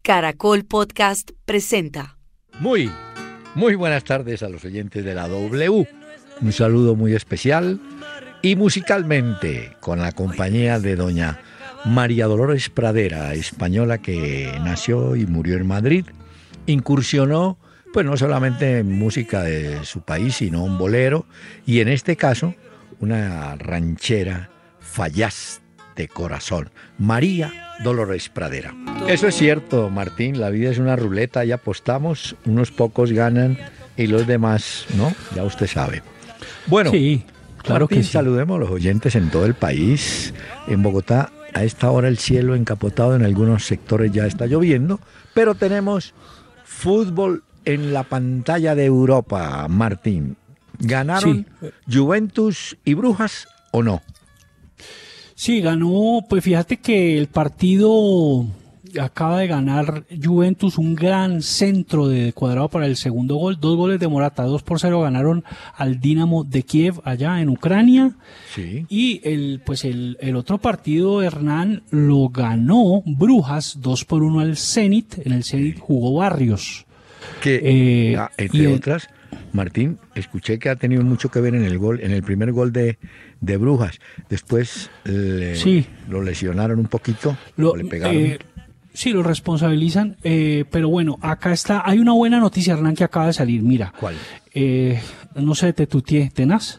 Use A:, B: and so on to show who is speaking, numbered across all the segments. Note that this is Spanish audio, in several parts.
A: Caracol Podcast presenta.
B: Muy buenas tardes a los oyentes de la W. Un saludo muy especial y musicalmente con la compañía de doña María Dolores Pradera, española que nació y murió en Madrid. Incursionó pues no solamente en música de su país, sino un bolero y en este caso una ranchera fallaz de corazón, María Dolores Pradera. Eso es cierto, Martín, la vida es una ruleta y apostamos, unos pocos ganan y los demás, ¿no? Ya usted sabe. Bueno,
C: sí, claro,
B: Martín,
C: que sí.
B: Saludemos a los oyentes en todo el país. En Bogotá, a esta hora el cielo encapotado, en algunos sectores ya está lloviendo, pero tenemos fútbol en la pantalla de Europa, Martín. ¿Ganaron Juventus y Brujas o no?
C: Sí, ganó, pues fíjate que el partido acaba de ganar Juventus, un gran centro de cuadrado para el segundo gol, 2 goles de Morata, 2-0 ganaron al Dinamo de Kiev allá en Ucrania.
B: Sí.
C: Y el otro partido, Hernán, lo ganó Brujas 2-1 al Zenit. En el Zenit jugó Barrios.
B: Que entre otras, Martín, escuché que ha tenido mucho que ver en el gol, en el primer gol de Brujas. Después lo lesionaron un poquito, le pegaron.
C: Sí, lo responsabilizan, pero bueno, acá está, hay una buena noticia, Hernán, que acaba de salir, mira.
B: ¿Cuál?
C: No sé, ¿te tutié, tenaz?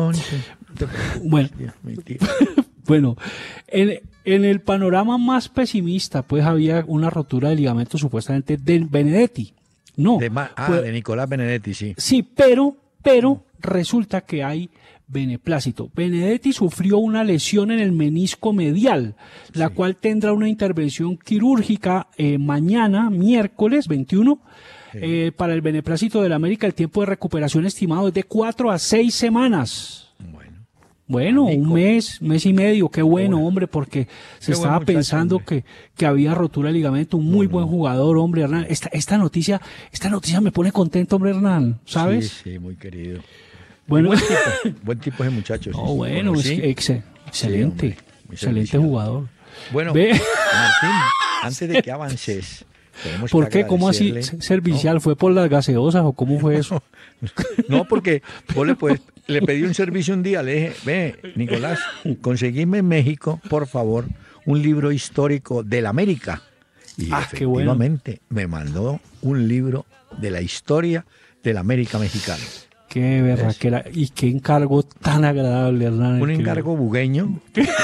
C: Bueno, bueno, en el panorama más pesimista, pues había una rotura de ligamento supuestamente de Benedetti. No.
B: De Nicolás Benedetti, sí.
C: Sí, pero resulta que hay beneplácito. Benedetti sufrió una lesión en el menisco medial, la cual tendrá una intervención quirúrgica mañana, miércoles 21. Para el beneplácito del América, el tiempo de recuperación estimado es de 4 a 6 semanas. Bueno, un mes y medio, qué bueno, hombre, porque se estaba pensando que había rotura de ligamento, un muy buen jugador, hombre, Hernán. Esta noticia me pone contento, hombre, Hernán, ¿sabes?
B: Sí, muy querido.
C: Bueno,
B: buen tipo ese muchacho. Sí,
C: bueno,
B: ¿sí?
C: Excelente, excelente jugador.
B: Bueno, Martín, antes de que avances,
C: ¿por qué? ¿Cómo así servicial? ¿No? ¿Fue por las gaseosas o cómo fue eso?
B: No, porque vos le pedí un servicio un día, le dije, ve, Nicolás, conseguime en México, por favor, un libro histórico de la América. Y efectivamente me mandó un libro de la historia de la América mexicana.
C: Qué berraquera, y qué encargo tan agradable, Hernán.
B: Un encargo bugueño.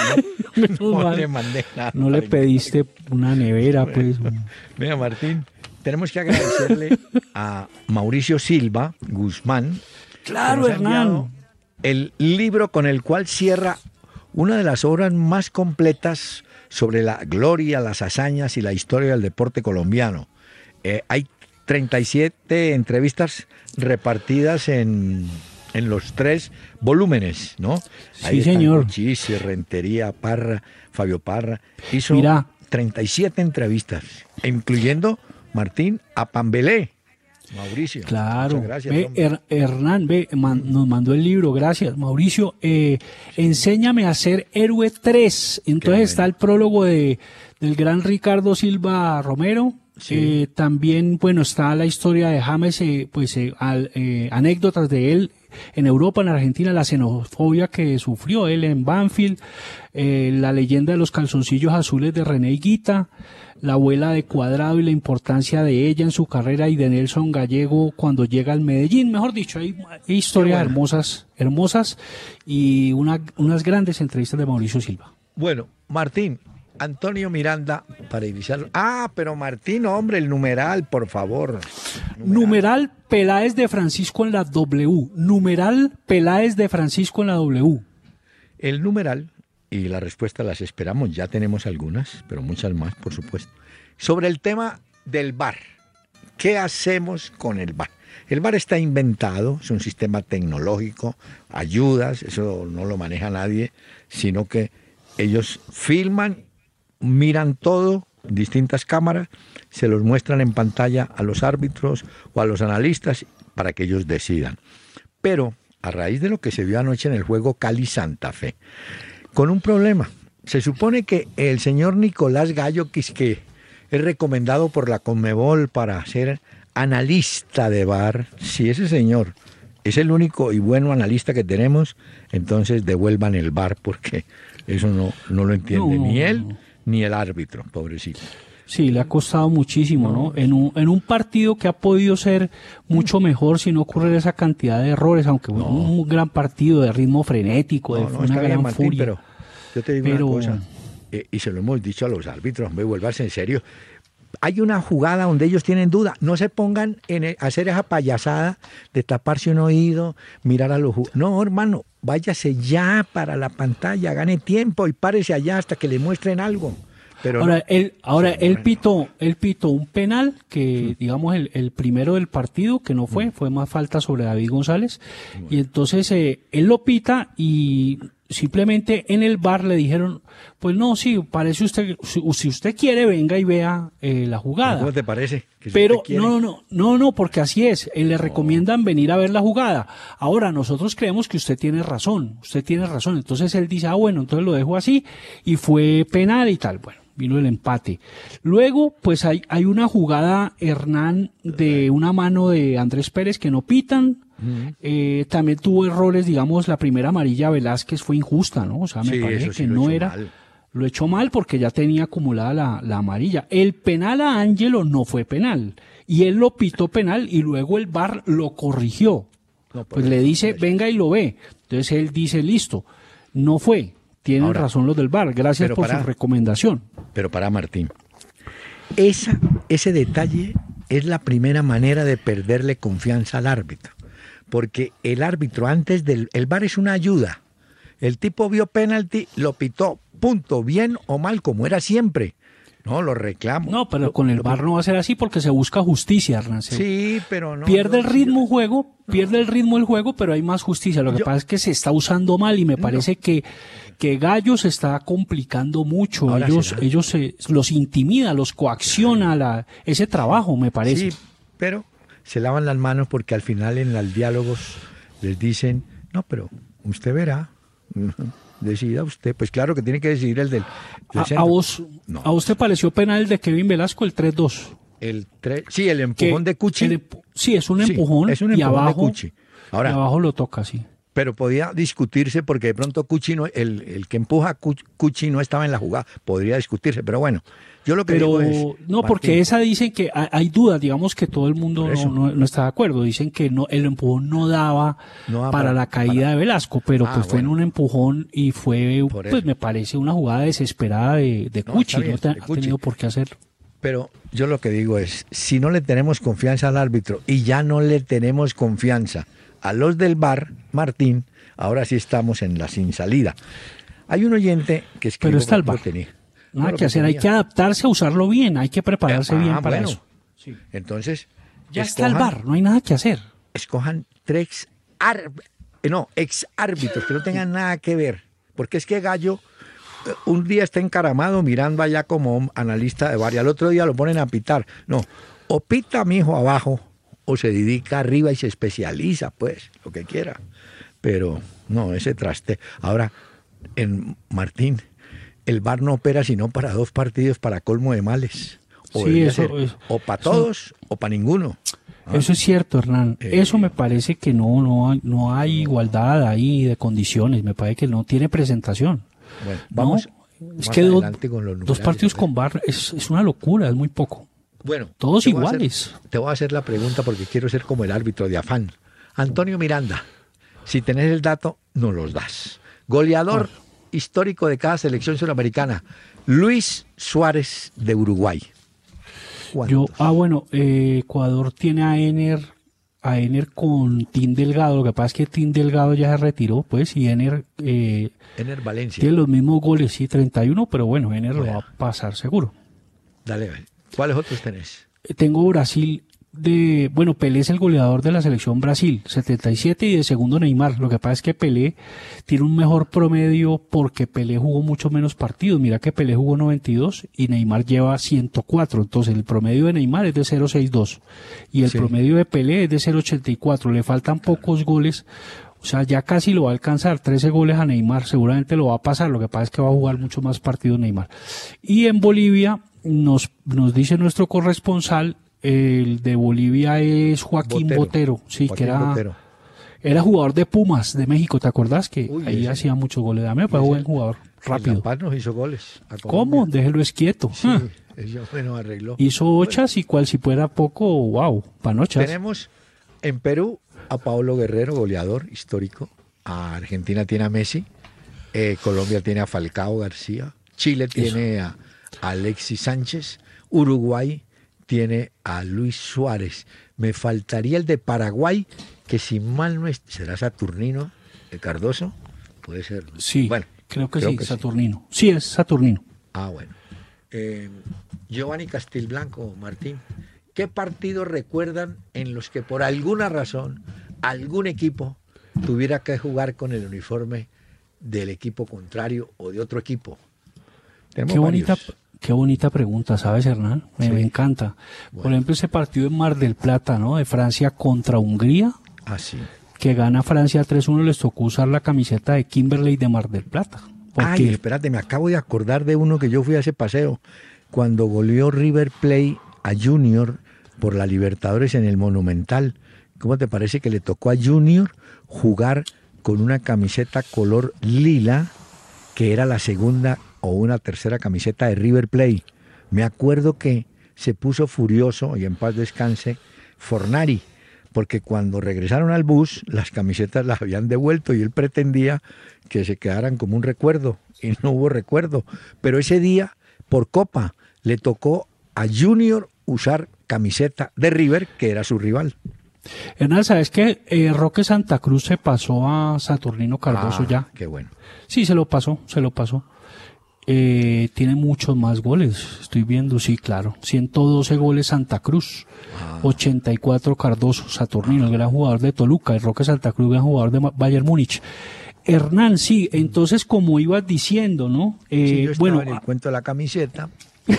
B: No le mandé nada.
C: No le pediste una nevera, pues.
B: Mira, Martín, tenemos que agradecerle a Mauricio Silva Guzmán.
C: Claro, Hernán.
B: El libro con el cual cierra una de las obras más completas sobre la gloria, las hazañas y la historia del deporte colombiano. Hay 37 entrevistas repartidas en los 3 volúmenes, ¿no?
C: Sí, señor.
B: Cuchis, Rentería, Parra, Fabio Parra. Hizo 37 entrevistas, incluyendo, Martín, a Pambelé. Mauricio.
C: Claro.
B: Gracias,
C: Hernán, nos mandó el libro, gracias. Mauricio, enséñame a ser héroe 3. Entonces está el prólogo del gran Ricardo Silva Romero. Sí. También, bueno, está la historia de James, anécdotas de él en Europa, en Argentina, la xenofobia que sufrió él en Banfield, la leyenda de los calzoncillos azules de René Higuita, la abuela de Cuadrado y la importancia de ella en su carrera y de Nelson Gallego cuando llega al Medellín. Mejor dicho, hay historias hermosas y unas grandes entrevistas de Mauricio Silva.
B: Bueno, Martín, Antonio Miranda, para iniciar. Pero Martín, hombre, el numeral, por favor.
C: Numeral Peláez de Francisco en la W. Numeral Peláez de Francisco en la W.
B: El numeral, y la respuesta las esperamos, ya tenemos algunas, pero muchas más, por supuesto. Sobre el tema del VAR. ¿Qué hacemos con el VAR? El VAR está inventado, es un sistema tecnológico, ayudas, eso no lo maneja nadie, sino que ellos filman, miran todo, distintas cámaras, se los muestran en pantalla a los árbitros o a los analistas para que ellos decidan. Pero a raíz de lo que se vio anoche en el juego Cali-Santa Fe, con un problema. Se supone que el señor Nicolás Gallo Quisqué, es recomendado por la Conmebol para ser analista de VAR. Si ese señor es el único y bueno analista que tenemos, entonces devuelvan el VAR, porque eso no lo entiende ni él ni el árbitro, pobrecito.
C: Sí, le ha costado muchísimo, ¿no? En un partido que ha podido ser mucho mejor si no ocurre esa cantidad de errores, aunque fue un gran partido de ritmo frenético, de una gran
B: bien, Martín,
C: furia.
B: Pero yo te digo una cosa, y se lo hemos dicho a los árbitros, hombre, vuélvanse en serio. Hay una jugada donde ellos tienen duda, no se pongan a hacer esa payasada de taparse un oído, mirar a los jugadores. No, hermano, váyase ya para la pantalla, gane tiempo y párese allá hasta que le muestren algo. Pero
C: él pitó un penal que, digamos, el primero del partido, que no fue más falta sobre David González, y entonces él lo pita y simplemente en el VAR le dijeron, pues no, sí, parece usted, si usted quiere, venga y vea la jugada.
B: ¿Cómo te parece?
C: Pero no, porque así es, le recomiendan venir a ver la jugada. Ahora, nosotros creemos que usted tiene razón, entonces él dice, bueno, entonces lo dejo así, y fue penal y tal, bueno. Vino el empate. Luego, pues hay una jugada, Hernán, de una mano de Andrés Pérez que no pitan. También tuvo errores, digamos, la primera amarilla Velázquez fue injusta, ¿no? O sea, me parece que no era. Lo echó mal porque ya tenía acumulada la amarilla. El penal a Ángelo no fue penal. Y él lo pitó penal y luego el VAR lo corrigió. Pues le dice, venga y lo ve. Entonces él dice, listo, no fue. Tienen razón los del VAR, gracias por su recomendación.
B: Pero para Martín, ese detalle es la primera manera de perderle confianza al árbitro, porque el árbitro el VAR es una ayuda. El tipo vio penalti, lo pitó, punto, bien o mal, como era siempre. No, lo reclamo.
C: No, pero con el VAR no va a ser así porque se busca justicia, Hernán.
B: Sí, pero no.
C: Pierde el ritmo el juego, pero hay más justicia. Lo que pasa es que se está usando mal y me parece que Gallo se está complicando mucho. Ahora ellos los intimida, los coacciona ese trabajo, me parece.
B: Sí, pero se lavan las manos porque al final en los diálogos les dicen, no, pero usted verá. Decida usted, pues claro que tiene que decidir el del
C: centro. ¿A vos te pareció penal el de Kevin Velasco, el 3-2?
B: Sí, el empujón de Cuchi.
C: Sí, es un empujón, y abajo, de Cuchi.
B: Ahora,
C: y abajo lo toca, sí.
B: Pero podía discutirse porque de pronto Cuchi el que empuja a Cuchi no estaba en la jugada. Podría discutirse, pero bueno, yo lo que digo es...
C: No, porque esa dicen que hay dudas, digamos que todo el mundo no está de acuerdo. Dicen que el empujón no daba para la caída de Velasco, pero pues fue en un empujón y fue, pues me parece una jugada desesperada de Cuchi. No ha tenido por qué hacerlo.
B: Pero yo lo que digo es, si no le tenemos confianza al árbitro y ya no le tenemos confianza a los del VAR, Martín, ahora sí estamos en la sin salida. Hay un oyente que escribió...
C: Pero está el VAR. Nada que hacer, hay que adaptarse a usarlo bien, hay que prepararse bien para eso.
B: Sí. Entonces...
C: Ya está el VAR, no hay nada que hacer.
B: Escojan ex árbitros que no tengan nada que ver. Porque es que Gallo un día está encaramado mirando allá como analista de VAR y al otro día lo ponen a pitar. No, o pita mi hijo abajo o se dedica arriba y se especializa, pues, lo que quiera. Pero no, ese traste. Ahora, Martín, el VAR no opera sino para 2 partidos para colmo de males. O para todos o para ninguno.
C: Eso es cierto, Hernán. Eso me parece que no hay igualdad ahí de condiciones. Me parece que no tiene presentación.
B: Bueno, vamos.
C: Es que 2 partidos con VAR es una locura, es muy poco.
B: Bueno,
C: todos iguales.
B: Te voy a hacer la pregunta porque quiero ser como el árbitro de afán. Antonio Miranda, si tenés el dato, nos los das. Goleador histórico de cada selección suramericana, Luis Suárez de Uruguay.
C: Ecuador tiene a Ener con Tim Delgado. Lo que pasa es que Tim Delgado ya se retiró, pues, y Ener
B: Valencia
C: tiene los mismos goles, sí, 31, pero bueno, Ener lo va a pasar seguro.
B: Dale, ¿cuáles otros tenés?
C: Tengo Brasil Pelé es el goleador de la selección Brasil, 77, y de segundo Neymar. Lo que pasa es que Pelé tiene un mejor promedio porque Pelé jugó mucho menos partidos. Mira que Pelé jugó 92 y Neymar lleva 104. Entonces el promedio de Neymar es de 0.62 y el promedio de Pelé es de 0.84. Le faltan pocos goles. O sea, ya casi lo va a alcanzar, 13 goles a Neymar, seguramente lo va a pasar. Lo que pasa es que va a jugar mucho más partidos Neymar. Y en Bolivia, nos dice nuestro corresponsal, el de Bolivia es Joaquín Botero, sí,
B: Joaquín
C: que
B: Botero.
C: era jugador de Pumas de México, ¿te acordás? Que ahí
B: ese.
C: hacía muchos goles. Dame, fue buen jugador,
B: En
C: rápido.
B: La Paz nos hizo goles. a
C: ¿Cómo?
B: Colombia.
C: Déjelo quieto.
B: Sí, ese hombre nos arregló.
C: Hizo ochas y cual si fuera poco, wow, panochas.
B: Tenemos en Perú a Paolo Guerrero, goleador histórico. A Argentina tiene a Messi. Colombia tiene a Falcao García. Chile tiene a Alexis Sánchez. Uruguay tiene a Luis Suárez. Me faltaría el de Paraguay, que si mal no es, ¿será Saturnino de Cardoso? Puede ser.
C: Sí,
B: Bueno,
C: creo que
B: creo
C: sí,
B: que sí.
C: Saturnino. Sí, es Saturnino.
B: Ah, bueno. Giovanni Castilblanco, Martín, ¿qué partidos recuerdan en los que por alguna razón algún equipo tuviera que jugar con el uniforme del equipo contrario o de otro equipo? Tenemos varios.
C: Qué bonita pregunta, ¿sabes, Hernán? Me encanta. Por ejemplo, ese partido en Mar del Plata, ¿no? De Francia contra Hungría,
B: Ah, sí.
C: que gana Francia 3-1, les tocó usar la camiseta de Kimberley de Mar del Plata. Porque
B: Ay, espérate, me acabo de acordar de uno que yo fui a ese paseo, cuando goleó River Plate a Junior por la Libertadores en el Monumental. ¿Cómo te parece que le tocó a Junior jugar con una camiseta color lila, que era la segunda o una tercera camiseta de River Plate? Me acuerdo que se puso furioso, y en paz descanse, Fornari, porque cuando regresaron al bus, las camisetas las habían devuelto y él pretendía que se quedaran como un recuerdo, y no hubo recuerdo. Pero ese día, por Copa, le tocó a Junior usar camiseta de River, que era su rival.
C: Hernán, ¿sabes qué? Roque Santa Cruz se pasó a Saturnino Cardoso ya.
B: Qué bueno.
C: Sí, se lo pasó. Tiene muchos más goles, estoy viendo, sí, claro. 112 goles Santa Cruz, 84 Cardoso, Saturnino, el gran jugador de Toluca, el Roque Santa Cruz, gran jugador de Bayern Múnich. Hernán, sí, entonces como ibas diciendo, ¿no?
B: Sí, yo estaba
C: bueno,
B: en el cuento de la camiseta.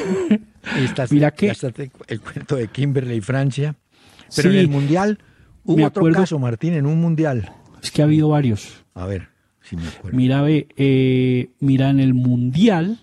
B: Y
C: mira que
B: ya está el cuento de Kimberley, Francia. Pero
C: sí,
B: en el Mundial hubo
C: me
B: otro
C: acuerdo,
B: caso, Martín, en un Mundial.
C: es que ha habido varios.
B: A ver, si me acuerdo.
C: Mira, mira, en el Mundial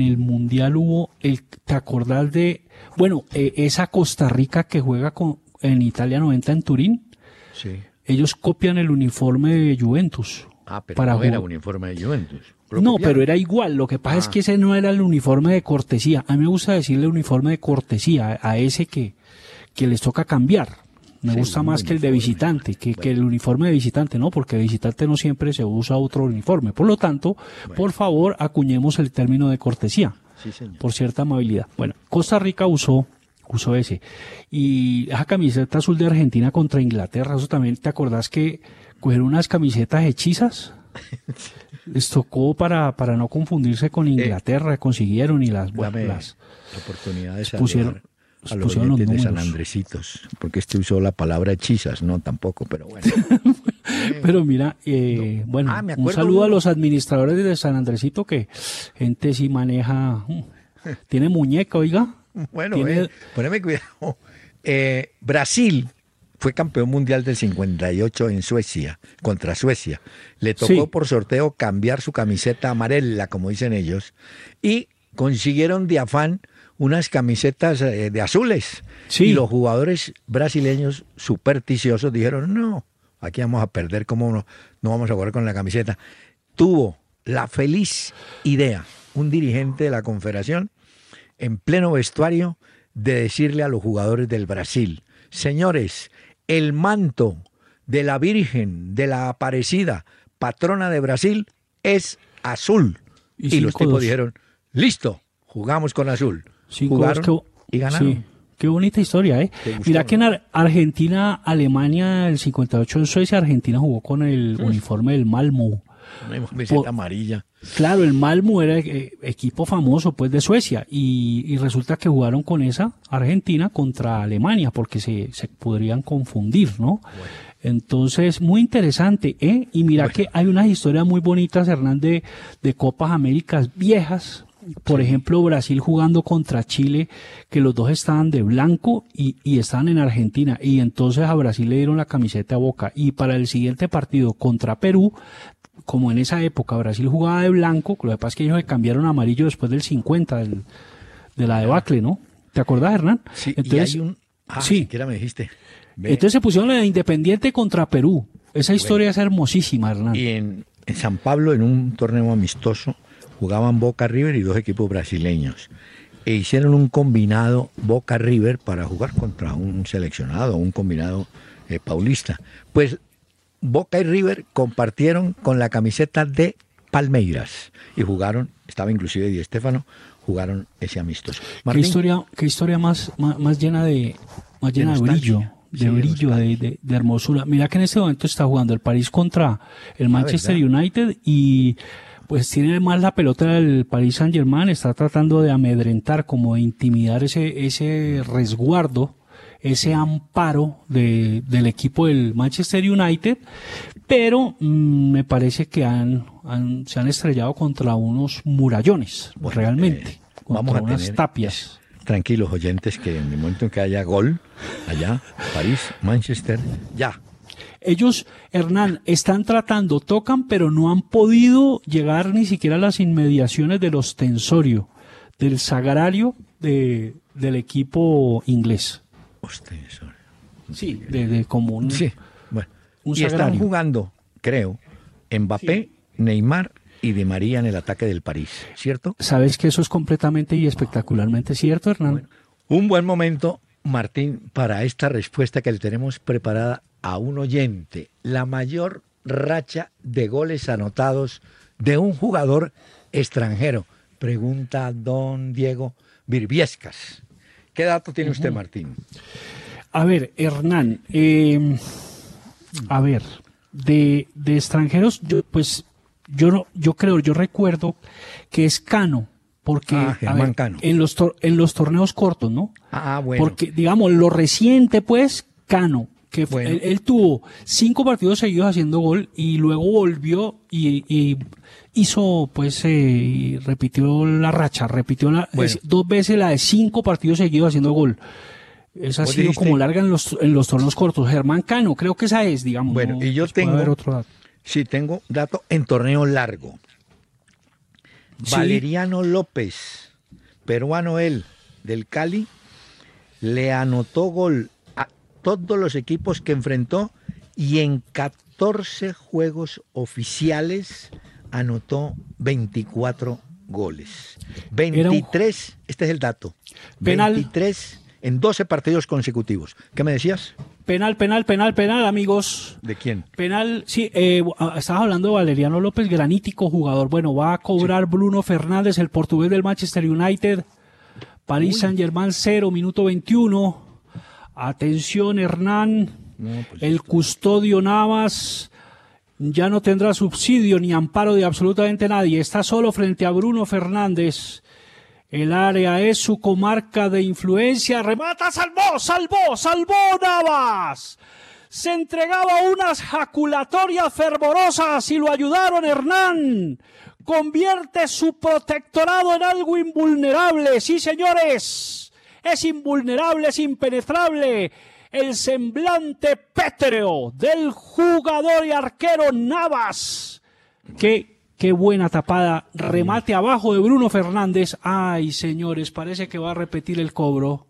C: hubo, ¿te acordás de, bueno, esa Costa Rica que juega en Italia 90 en Turín?
B: Sí.
C: Ellos copian el uniforme de Juventus.
B: Ah, pero
C: para
B: no era
C: jugar.
B: uniforme de Juventus.
C: No, pero era igual. Lo que pasa es que ese no era el uniforme de cortesía. A mí me gusta decirle uniforme de cortesía a ese que les toca cambiar. Me gusta más que el de visitante, que el uniforme de visitante, ¿no? Porque de visitante no siempre se usa otro uniforme. Por lo tanto, por favor, acuñemos el término de cortesía.
B: Sí, señor.
C: Por cierta amabilidad. Bueno, Costa Rica usó ese. Y esa camiseta azul de Argentina contra Inglaterra, eso también, ¿te acordás que cogieron unas camisetas hechizas? Les tocó para no confundirse con Inglaterra, consiguieron y las
B: La oportunidad de
C: pusieron
B: a los
C: pusieron los
B: oyentes de San
C: números.
B: Andresitos, porque usó la palabra hechizas, no tampoco, pero bueno.
C: Pero mira, bueno,
B: me
C: un
B: acuerdo
C: saludo a
B: uno.
C: los administradores de San Andresito, que gente sí maneja, tiene muñeca, oiga.
B: Bueno,
C: Tiene-
B: poneme cuidado. Brasil fue campeón mundial del 58 en Suecia, contra Suecia. Le tocó
C: Sí.
B: por sorteo cambiar su camiseta amarela, como dicen ellos, y consiguieron de afán unas camisetas de azules.
C: Sí.
B: Y los jugadores brasileños supersticiosos dijeron, no, aquí vamos a perder, ¿cómo no vamos a jugar con la camiseta? Tuvo la feliz idea, un dirigente de la Confederación, en pleno vestuario, de decirle a los jugadores del Brasil, señores, el manto de la Virgen de la Aparecida, patrona de Brasil, es azul. Y los
C: 5-2.
B: tipos dijeron, listo, jugamos con azul.
C: 5-2,
B: Jugaron y ganaron.
C: Sí, qué bonita historia, ¿eh?
B: Te gustó,
C: Mira que
B: ¿no?
C: en Argentina, Alemania, el 58 en Suecia, Argentina jugó con el uniforme del Malmö.
B: Una camiseta amarilla.
C: Claro, el Malmö era equipo famoso pues de Suecia y resulta que jugaron con esa Argentina contra Alemania porque se podrían confundir, ¿no? Entonces, muy interesante, ¿eh? Y mira que hay unas historias muy bonitas, Hernán, de Copas Américas viejas. Por ejemplo, Brasil jugando contra Chile, que los dos estaban de blanco y estaban en Argentina. Y entonces a Brasil le dieron la camiseta a Boca. Y para el siguiente partido contra Perú, como en esa época Brasil jugaba de blanco, lo que pasa es que ellos se cambiaron a amarillo después del 50, de la debacle, ¿no? ¿Te acordás, Hernán?
B: Sí,
C: entonces,
B: y hay un...
C: sí.
B: Siquiera me dijiste. Ve.
C: Entonces se pusieron la de Independiente contra Perú. Esa historia es hermosísima, Hernán.
B: Y en San Pablo, en un torneo amistoso, jugaban Boca River y dos equipos brasileños. E hicieron un combinado Boca River para jugar contra un seleccionado, un combinado paulista. Pues Boca y River compartieron con la camiseta de Palmeiras y jugaron, estaba inclusive Di Stéfano, jugaron ese amistoso. Martín,
C: ¿Qué historia más llena de brillo, de hermosura? Mira que en este momento está jugando el París contra el Manchester United y pues tiene más la pelota del Paris Saint-Germain, está tratando de amedrentar, como de intimidar ese resguardo, ese amparo del equipo del Manchester United, pero me parece que se han estrellado contra unos murallones, realmente, contra unas tapias.
B: Tranquilos oyentes, que en el momento en que haya gol, allá, París, Manchester, ya.
C: Ellos, Hernán, están tratando, tocan, pero no han podido llegar ni siquiera a las inmediaciones del ostensorio, del sagrario del equipo inglés.
B: Ostensorio.
C: Sí, de común.
B: Sí, bueno.
C: Un
B: y
C: sagrario.
B: están jugando, creo, Mbappé, Neymar y Di María en el ataque del París, ¿cierto?
C: ¿Sabes que eso es completamente y espectacularmente cierto, Hernán?
B: Bueno, un buen momento, Martín, para esta respuesta que le tenemos preparada a un oyente. La mayor racha de goles anotados de un jugador extranjero. Pregunta don Diego Virviescas. ¿Qué dato tiene usted, Martín?
C: A ver, Hernán, de extranjeros, yo recuerdo que es Cano, porque
B: Germán Cano.
C: en los torneos cortos, ¿no?
B: Bueno.
C: Porque, digamos, lo reciente, pues, Cano, que bueno. Él tuvo 5 partidos seguidos haciendo gol y luego volvió y hizo, pues, repitió la racha, bueno. 2 veces la de 5 partidos seguidos haciendo gol. Esa ha sido dijiste, como larga en los torneos cortos. Germán Cano, creo que esa es, digamos.
B: Bueno,
C: no,
B: y yo
C: pues
B: tengo,
C: otro dato.
B: Sí, tengo dato en torneo largo. Sí. Valeriano López, peruano él, del Cali, le anotó gol a todos los equipos que enfrentó y en 14 juegos oficiales anotó 24 goles. 23, este es el dato,
C: penal.
B: 23 en 12 partidos consecutivos. ¿Qué me decías?
C: Penal, amigos.
B: ¿De quién?
C: Penal, sí, estabas hablando de Valeriano López, granítico jugador. Bueno, va a cobrar Bruno Fernández, el portugués del Manchester United. París Saint-Germain 0, minuto 21. Atención, Hernán. No, pues el custodio Navas ya no tendrá subsidio ni amparo de absolutamente nadie. Está solo frente a Bruno Fernández. El área es su comarca de influencia. Remata, salvó Navas. Se entregaba unas jaculatorias fervorosas y lo ayudaron, Hernán. Convierte su protectorado en algo invulnerable. Sí, señores. Es invulnerable, es impenetrable. El semblante pétreo del jugador y arquero Navas. Qué buena tapada, remate abajo de Bruno Fernández. Ay, señores, parece que va a repetir el cobro.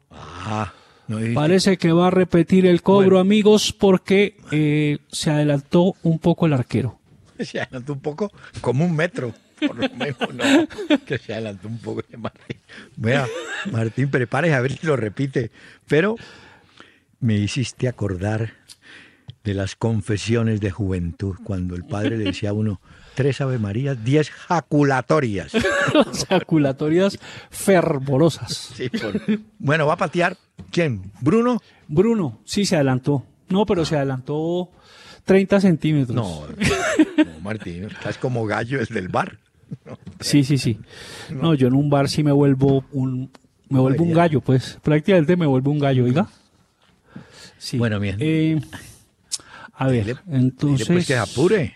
C: Parece que va a repetir el cobro, amigos, porque se adelantó un poco el arquero.
B: Se adelantó un poco, como 1 metro, por lo menos, no, que se adelantó un poco de Martín. Vea, Martín, prepárese a ver si lo repite. Pero me hiciste acordar de las confesiones de juventud, cuando el padre le decía a uno, 3 Ave Marías, 10 jaculatorias.
C: Jaculatorias fervorosas.
B: Sí, bueno, ¿va a patear quién? ¿Bruno?
C: Bruno, sí se adelantó. No, pero se adelantó 30 centímetros.
B: No, Martín, estás como gallo el del bar. No,
C: sí. No, yo en un bar sí me vuelvo un gallo, pues. Prácticamente me vuelvo un gallo, oiga. Sí.
B: Bueno, bien.
C: A ver, entonces...
B: Pues que apure.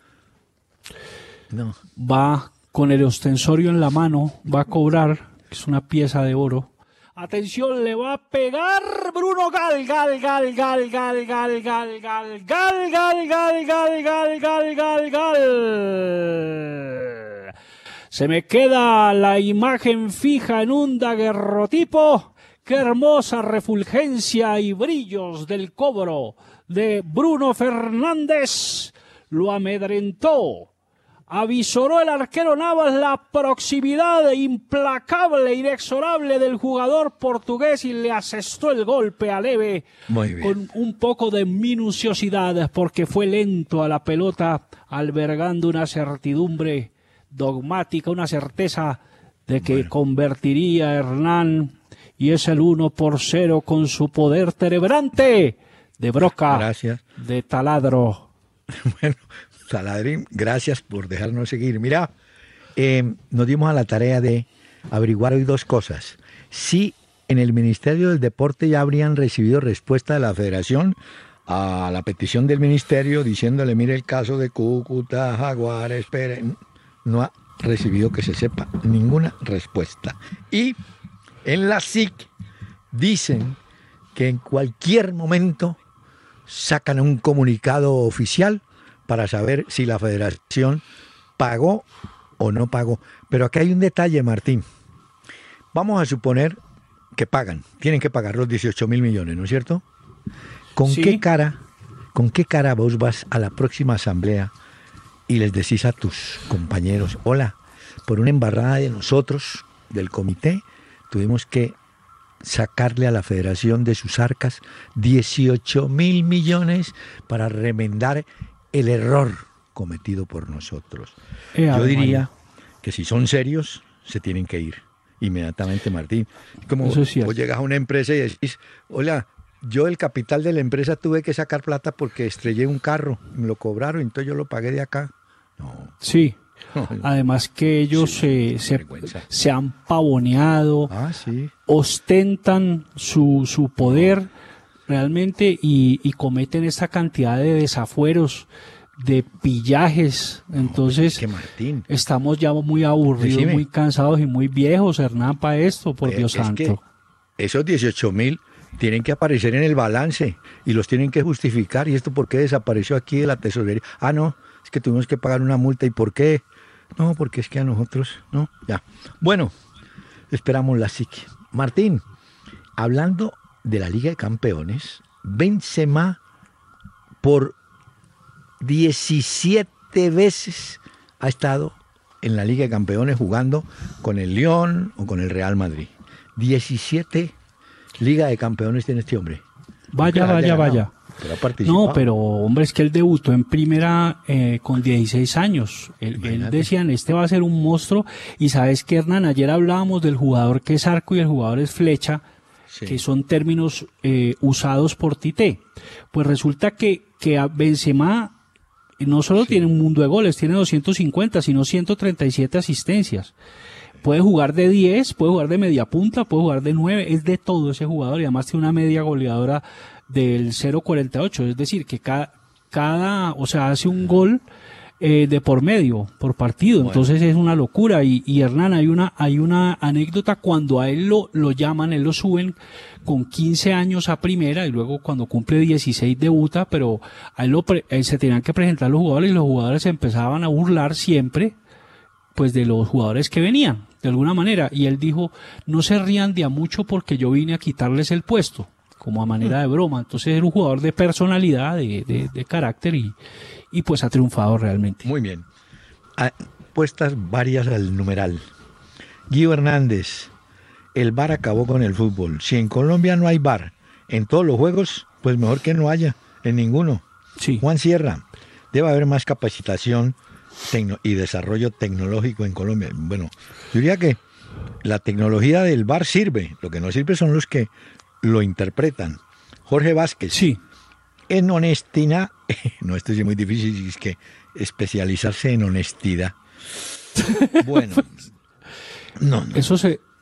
B: No.
C: Va con el ostensorio en la mano, va a cobrar, que es una pieza de oro. Atención, le va a pegar Bruno Gal. Se me queda la imagen fija en un daguerrotipo. ¡Qué hermosa refulgencia y brillos del cobro de Bruno Fernández! Lo amedrentó. Avisoró el arquero Navas la proximidad implacable, inexorable del jugador portugués y le asestó el golpe a leve.
B: Muy bien.
C: Con un poco de minuciosidad porque fue lento a la pelota, albergando una certidumbre dogmática, una certeza de que convertiría a Hernán, y es el 1-0 con su poder terebrante de broca.
B: Gracias.
C: De taladro.
B: Bueno, Saladrín, gracias por dejarnos seguir. Mira, nos dimos a la tarea de averiguar hoy dos cosas. Si en el Ministerio del Deporte ya habrían recibido respuesta de la Federación a la petición del Ministerio diciéndole, mire el caso de Cúcuta, Jaguares, esperen. No ha recibido, que se sepa, ninguna respuesta. Y en la SIC dicen que en cualquier momento sacan un comunicado oficial para saber si la Federación pagó o no pagó. Pero aquí hay un detalle, Martín. Vamos a suponer que pagan, tienen que pagar los 18.000 millones, ¿no es cierto? ¿Con qué cara vos vas a la próxima asamblea y les decís a tus compañeros, hola, por una embarrada de nosotros, del comité, tuvimos que sacarle a la Federación de sus arcas 18.000 millones para remendar el error cometido por nosotros? Yo diría que si son serios, se tienen que ir inmediatamente, Martín. Como vos llegas a una empresa y decís, hola, yo el capital de la empresa tuve que sacar plata porque estrellé un carro, me lo cobraron, entonces yo lo pagué de acá. No.
C: Sí. Además que ellos se han pavoneado, ostentan su poder realmente y cometen esta cantidad de desafueros, de pillajes. Entonces estamos ya muy aburridos, muy cansados y muy viejos, Hernán, para esto, por Dios santo.
B: Esos 18.000 tienen que aparecer en el balance y los tienen que justificar. ¿Y esto por qué desapareció aquí de la tesorería? Ah, no, es que tuvimos que pagar una multa. ¿Y por qué? No, porque es que a nosotros, no, ya. Bueno, esperamos la psique. Martín, hablando de la Liga de Campeones, Benzema por 17 veces ha estado en la Liga de Campeones jugando con el Lyon o con el Real Madrid. 17 Liga de Campeones tiene este hombre.
C: Vaya. No, pero hombre, es que él debutó en primera con 16 años. Él decían, este va a ser un monstruo. Y sabes que, Hernán, ayer hablábamos del jugador que es arco y el jugador es flecha, que son términos usados por Tite. Pues resulta que a Benzema no solo tiene un mundo de goles, tiene 250, sino 137 asistencias. Puede jugar de 10, puede jugar de media punta, puede jugar de 9, es de todo ese jugador, y además tiene una media goleadora del 0.48, es decir, que o sea, hace un gol de por medio, por partido. Bueno. Entonces es una locura. Y Hernán, hay una anécdota cuando a él lo llaman, él lo suben con 15 años a primera y luego cuando cumple 16 debuta, pero a él se tenían que presentar los jugadores y los jugadores se empezaban a burlar siempre pues de los jugadores que venían, de alguna manera. Y él dijo, no se rían de a mucho porque yo vine a quitarles el puesto, como a manera de broma. Entonces era un jugador de personalidad, de carácter y pues ha triunfado realmente.
B: Muy bien. Puestas varias al numeral. Guido Hernández, el VAR acabó con el fútbol. Si en Colombia no hay VAR en todos los juegos, pues mejor que no haya en ninguno.
C: Sí.
B: Juan Sierra, debe haber más capacitación y desarrollo tecnológico en Colombia. Bueno, yo diría que la tecnología del VAR sirve, lo que no sirve son los que lo interpretan. Jorge Vázquez.
C: Sí.
B: En honestidad, no, esto es muy difícil, es que especializarse en honestidad. Bueno, no.
C: Eso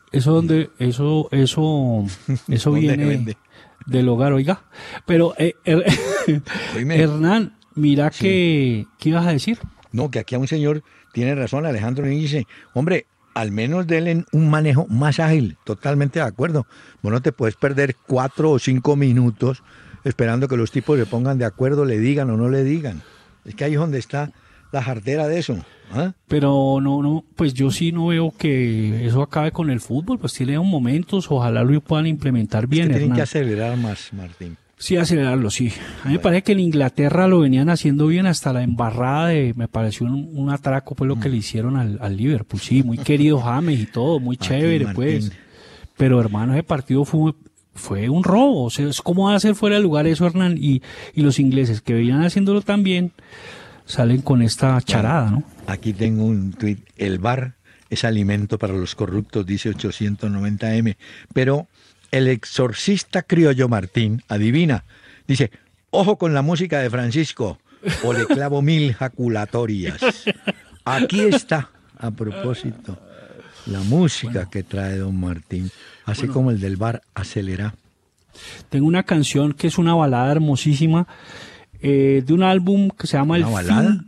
C: viene del hogar, oiga. Pero Hernán, mira ¿qué ibas a decir?
B: No, que aquí a un señor tiene razón, Alejandro, y dice, hombre, al menos denle un manejo más ágil, totalmente de acuerdo. Vos no te puedes perder 4 o 5 minutos esperando que los tipos se pongan de acuerdo, le digan o no le digan. Es que ahí es donde está la jartera de eso. ¿Ah?
C: Pero no, pues yo sí no veo que eso acabe con el fútbol, pues tiene momentos, ojalá lo puedan implementar bien,
B: Tienen
C: Hernán.
B: que acelerar más, Martín.
C: Sí, acelerarlo, sí. A mí me parece que en Inglaterra lo venían haciendo bien hasta la embarrada me pareció un atraco, pues lo que le hicieron al Liverpool. Sí, muy querido James y todo, muy chévere,
B: Martín.
C: pues. Pero hermano, ese partido fue un robo. O sea, ¿cómo va a ser fuera de lugar eso, Hernán? Y los ingleses que venían haciéndolo tan bien, salen con esta charada, ¿no?
B: Aquí tengo un tuit. El VAR es alimento para los corruptos, dice 890M. Pero el exorcista criollo Martín, adivina, dice, ojo con la música de Francisco, o le clavo 1000 jaculatorias. Aquí está, a propósito, la música que trae don Martín, así como el del VAR, acelera.
C: Tengo una canción que es una balada hermosísima, de un álbum que se llama
B: ¿Una balada?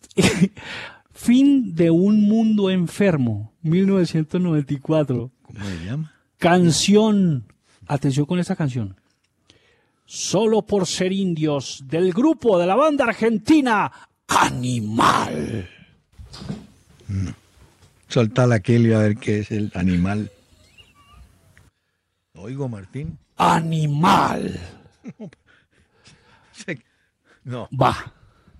C: Fin de un mundo enfermo, 1994.
B: ¿Cómo se llama?
C: Canción. Atención con esta canción. Solo por ser indios, del grupo de la banda argentina Animal.
B: Soltala aquel y a ver qué es el animal. Oigo, Martín.
C: Animal.
B: No.
C: Va.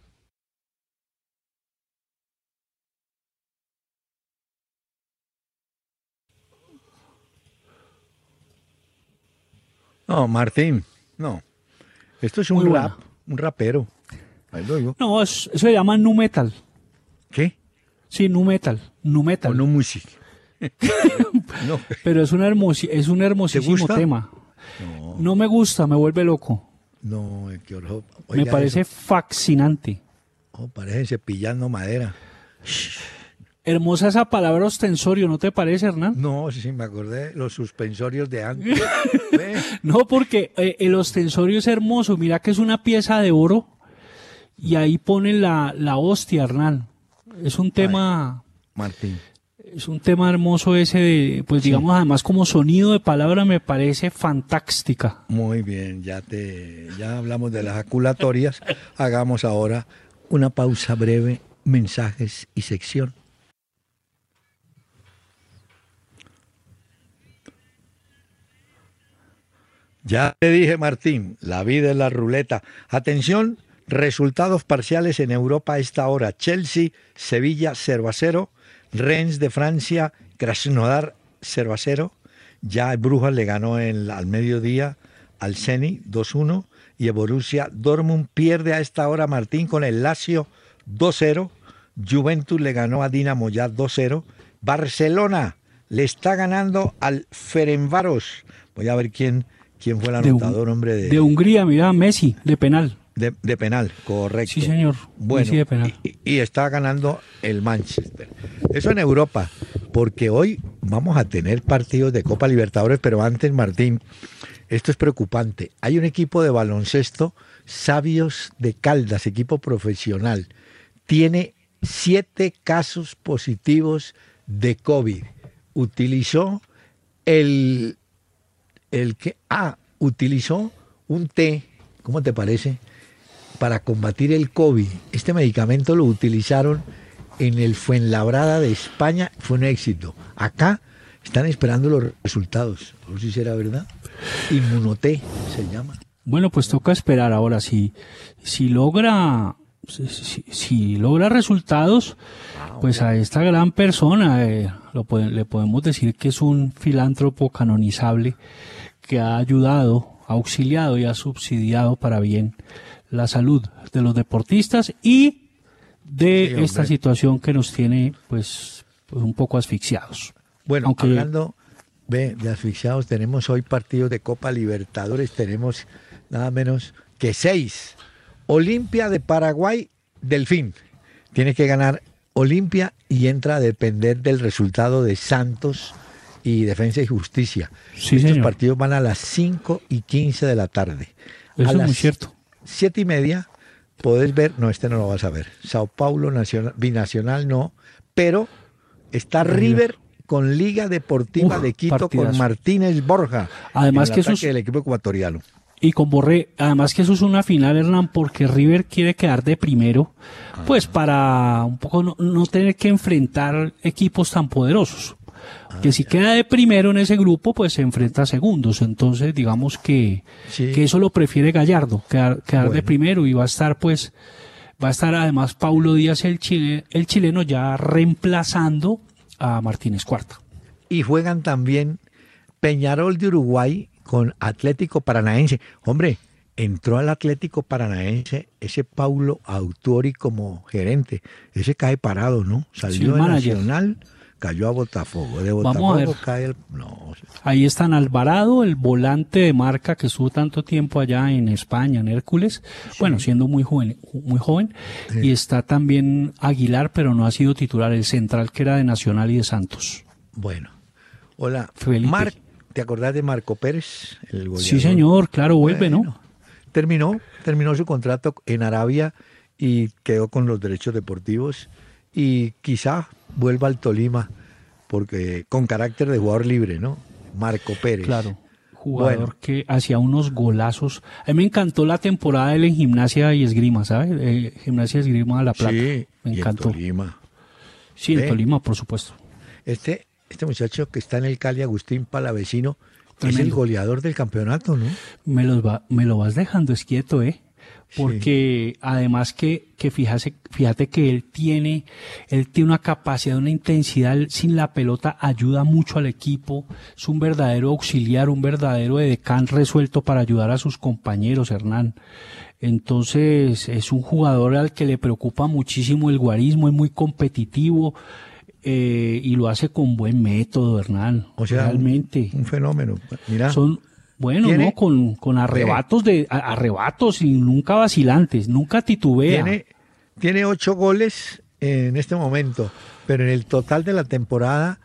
B: No, Martín, no. Esto es un
C: Muy
B: rap,
C: buena.
B: un rapero. Ahí lo digo.
C: No, eso se llama nu metal.
B: ¿Qué?
C: Sí, nu metal. Nu metal.
B: O no music. No.
C: Pero es un hermosísimo
B: gusta?
C: tema. No me gusta, me vuelve loco.
B: No, qué horror.
C: Me
B: Oiga
C: parece
B: eso.
C: fascinante.
B: Oh, parece cepillando madera.
C: Hermosa esa palabra ostensorio, ¿no te parece, Hernán?
B: No, sí, me acordé, los suspensorios de antes. Ve.
C: No, porque el ostensorio es hermoso. Mira que es una pieza de oro y ahí ponen la hostia, Hernán. Es un tema,
B: Martín.
C: es un tema hermoso ese de, pues digamos, además como sonido de palabra me parece fantástica.
B: Muy bien, ya hablamos de las jaculatorias. Hagamos ahora una pausa breve, mensajes y sección. Ya te dije, Martín, la vida es la ruleta. Atención, resultados parciales en Europa a esta hora. Chelsea, Sevilla 0-0, Rennes de Francia, Krasnodar 0-0. Ya el Brujas le ganó al mediodía al Zenit 2-1 y el Borussia Dortmund pierde a esta hora, Martín, con el Lazio 2-0. Juventus le ganó a Dinamo ya 2-0. Barcelona le está ganando al Ferencváros. Voy a ver quién fue el anotador, hombre.
C: De Hungría, mira, Messi, de penal.
B: De penal, correcto.
C: Sí, señor.
B: Bueno,
C: Messi de penal.
B: y está ganando el Manchester. Eso en Europa, porque hoy vamos a tener partidos de Copa Libertadores, pero antes, Martín, esto es preocupante. Hay un equipo de baloncesto, Sabios de Caldas, equipo profesional. Tiene 7 casos positivos de COVID. Utilizó utilizó un té, ¿cómo te parece?, para combatir el COVID. Este medicamento lo utilizaron en el Fuenlabrada de España, fue un éxito. Acá están esperando los resultados, no sé si será verdad. Inmunoté se llama.
C: Bueno, pues toca esperar ahora. Si logra resultados, pues a esta gran persona le podemos decir que es un filántropo canonizable que ha ayudado, ha auxiliado y ha subsidiado para bien la salud de los deportistas y de esta situación que nos tiene pues un poco asfixiados.
B: Bueno,
C: aunque
B: hablando de asfixiados, tenemos hoy partidos de Copa Libertadores, tenemos nada menos que 6. Olimpia de Paraguay, Delfín. Tiene que ganar Olimpia y entra a depender del resultado de Santos y Defensa y Justicia.
C: Sí,
B: Estos
C: señor.
B: partidos van a las 5:15 de la tarde.
C: Eso
B: A
C: es
B: las
C: muy cierto.
B: 7:30 podés ver, no, este no lo vas a ver. Sao Paulo Binacional no, pero está River con Liga Deportiva de Quito
C: partidazo.
B: con Martínez Borja.
C: Además
B: en el
C: que
B: ataque
C: esos-
B: del equipo ecuatoriano.
C: Y con Borré, además que eso es una final, Hernán, porque River quiere quedar de primero, pues para un poco no tener que enfrentar equipos tan poderosos. Que si queda de primero en ese grupo, pues se enfrenta a segundos. Entonces, digamos que eso lo prefiere Gallardo, quedar de primero, y va a estar además Paulo Díaz, el chileno, ya reemplazando a Martínez Cuarta.
B: Y juegan también Peñarol de Uruguay con Atlético Paranaense. Hombre, entró al Atlético Paranaense ese Paulo Autori como gerente. Ese cae parado, ¿no? Salió de Nacional, cayó a Botafogo. De Botafogo cae el... No.
C: Ahí están Alvarado, el volante de marca que estuvo tanto tiempo allá en España, en Hércules. Sí. Bueno, siendo muy joven. Sí. Y está también Aguilar, pero no ha sido titular, el central que era de Nacional y de Santos.
B: Bueno. Hola. Felipe. ¿Te acordás de Marco Pérez, el goleador?
C: Sí, señor, claro, vuelve, ¿no?
B: Terminó su contrato en Arabia y quedó con los derechos deportivos, y quizá vuelva al Tolima, porque con carácter de jugador libre, ¿no? Marco Pérez.
C: Claro, jugador que hacía unos golazos. A mí me encantó la temporada de él en Gimnasia y Esgrima, ¿sabes? Gimnasia y Esgrima de La Plata.
B: Sí,
C: me encantó.
B: En Tolima.
C: Sí, en Tolima, por supuesto.
B: Este muchacho que está en el Cali, Agustín Palavecino, es el goleador del campeonato, ¿no?
C: Me lo vas dejando esquieto, porque además que fíjate que él tiene una capacidad, una intensidad, sin la pelota ayuda mucho al equipo, es un verdadero auxiliar, un verdadero edecán resuelto para ayudar a sus compañeros, Hernán. Entonces es un jugador al que le preocupa muchísimo el guarismo, es muy competitivo, y lo hace con buen método, Hernán.
B: O sea,
C: realmente.
B: Un fenómeno. Mira.
C: ¿no? Con arrebatos y nunca vacilantes, nunca titubea.
B: Tiene 8 goles en este momento, pero en el total de la temporada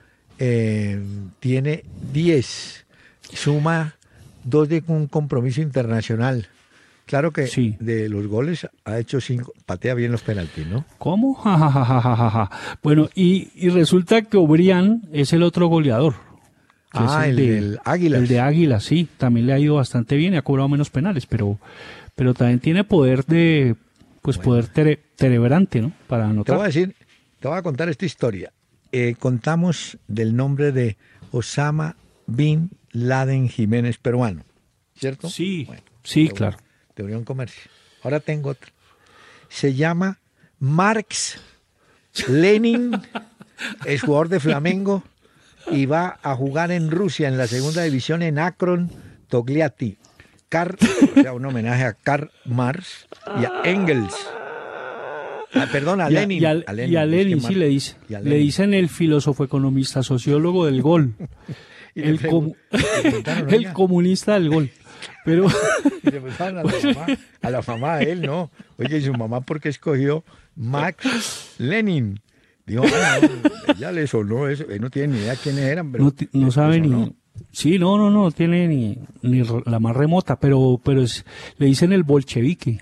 B: tiene 10. Suma 2 de un compromiso internacional. Claro que de los goles ha hecho 5, patea bien los penaltis, ¿no?
C: ¿Cómo? Bueno, y resulta que Obrián es el otro goleador.
B: El del Águilas.
C: El de Águilas, sí, también le ha ido bastante bien y ha cobrado menos penales, pero también tiene poder poder terebrante, ¿no? Para anotar.
B: Te voy a contar esta historia. Contamos del nombre de Osama Bin Laden Jiménez, peruano, ¿cierto?
C: Sí, claro.
B: De Unión Comercio. Ahora tengo otro. Se llama Marx Lenin, es jugador de Flamengo y va a jugar en Rusia en la segunda división en Akron Togliatti. O sea, un homenaje a Karl Marx y a Engels. A Lenin.
C: Y a Lenin, sí, le dice. Le dicen el filósofo, economista, sociólogo del gol. El comunista del gol. Pero
B: y le preguntaron a la mamá de él, ¿no? Oye, ¿y su mamá por qué escogió Max Lenin? Dijo, ya le sonó eso. Él no tiene ni idea quiénes eran. Pero
C: no sabe ni... Sí, no tiene ni la más remota, pero le dicen el bolchevique.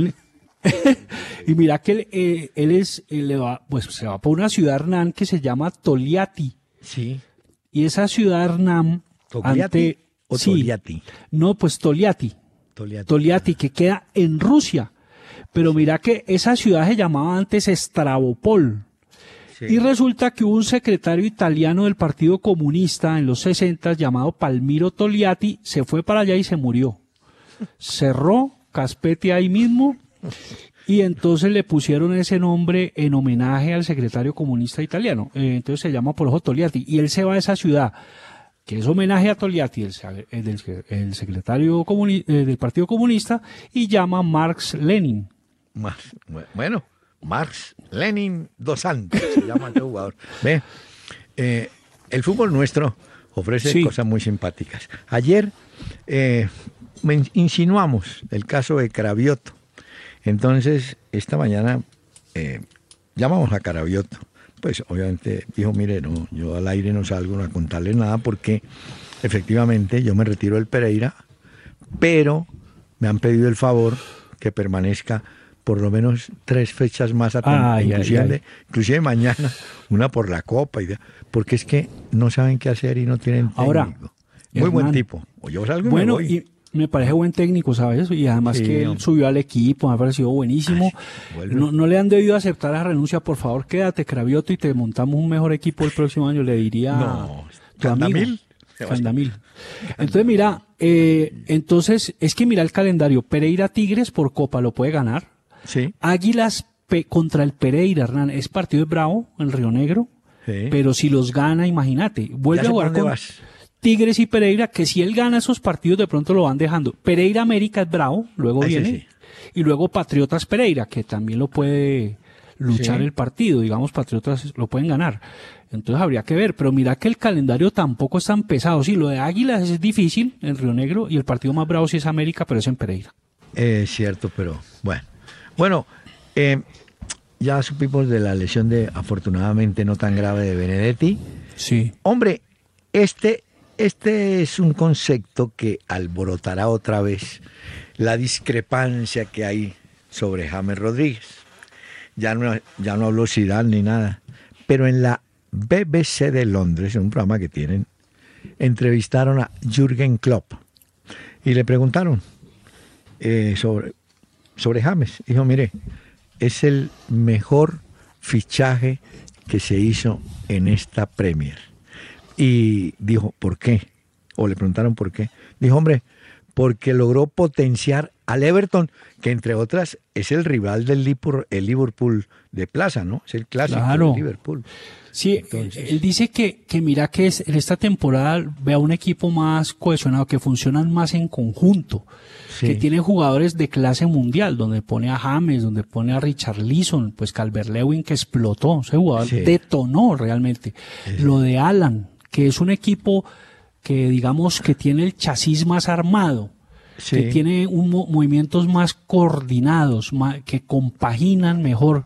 C: Y mira que él se va por una ciudad, Hernán, que se llama Toliati.
B: Sí.
C: Y esa ciudad, Hernán...
B: ¿Togliatti o Toliati?
C: No, pues Toliati. Toliati, que queda en Rusia. Pero mira que esa ciudad se llamaba antes Stavropol. Sí. Y resulta que hubo un secretario italiano del Partido Comunista en los 60 llamado Palmiro Togliatti, se fue para allá y se murió. Cerró Caspeti ahí mismo y entonces le pusieron ese nombre en homenaje al secretario comunista italiano. Entonces se llama por ojo Togliatti y él se va a esa ciudad, que es homenaje a Togliatti, el secretario del Partido Comunista, y llama Marx Lenin.
B: Bueno, Marx Lenin dos Santos se llama este jugador. Ve, el fútbol nuestro ofrece cosas muy simpáticas. Ayer insinuamos el caso de Cravioto. Entonces, esta mañana llamamos a Cravioto. Pues obviamente dijo, mire, no, yo al aire no salgo a contarle nada porque efectivamente yo me retiro del Pereira, pero me han pedido el favor que permanezca por lo menos 3 fechas más inclusive mañana, una por la Copa, porque es que no saben qué hacer y no tienen técnico.
C: Ahora,
B: muy buen tipo. O yo salgo y me voy.
C: Me parece buen técnico, ¿sabes? Y además
B: Sí,
C: que él
B: hombre.
C: subió al equipo, me ha parecido buenísimo.
B: Vuelve.
C: No le han debido aceptar la renuncia, por favor, quédate, Cravioto, y te montamos un mejor equipo el próximo año, le diría
B: No,
C: tu amigo.
B: Candamil.
C: Candamil. Entonces, mira, entonces, es que mira el calendario. Pereira Tigres por Copa lo puede ganar.
B: Sí,
C: Águilas contra el Pereira, Hernán. Es partido de Bravo, en Río Negro.
B: sí.
C: Pero si los gana, imagínate, vuelve
B: Ya
C: a
B: sé por
C: jugar
B: dónde
C: con
B: vas.
C: Tigres y Pereira, que si él gana esos partidos, de pronto lo van dejando. Pereira América es Bravo, luego
B: Ah, ese
C: viene.
B: sí.
C: Y luego Patriotas Pereira, que también lo puede luchar
B: Sí.
C: el partido. Digamos, Patriotas lo pueden ganar. Entonces habría que ver. Pero mira que el calendario tampoco es tan pesado. Sí, lo de Águilas es difícil en Río Negro y el partido más bravo sí es América, pero es en Pereira.
B: Es cierto, pero bueno. Bueno, ya supimos de la lesión de, afortunadamente no tan grave, de Benedetti.
C: Sí.
B: Hombre, este es un concepto que alborotará otra vez la discrepancia que hay sobre James Rodríguez. Ya no habló Zidane ni nada, pero en la BBC de Londres, en un programa que tienen, entrevistaron a Jürgen Klopp y le preguntaron sobre James. Dijo, mire, es el mejor fichaje que se hizo en esta Premier. Y dijo, ¿por qué? O le preguntaron por qué. Dijo, hombre, porque logró potenciar al Everton, que entre otras es el rival del Liverpool de Plaza, ¿no? Es el clásico
C: Claro.
B: del Liverpool.
C: Sí,
B: Entonces-
C: él dice que mira que en esta temporada vea un equipo más cohesionado, que funcionan más en conjunto,
B: Sí.
C: que tiene jugadores de clase mundial, donde pone a James, donde pone a Richarlison, pues Calvert-Lewin que explotó, ese jugador
B: Sí.
C: detonó realmente. Lo de Alan, que es un equipo que digamos que tiene el chasis más armado,
B: Sí.
C: que tiene movimientos más coordinados, que compaginan mejor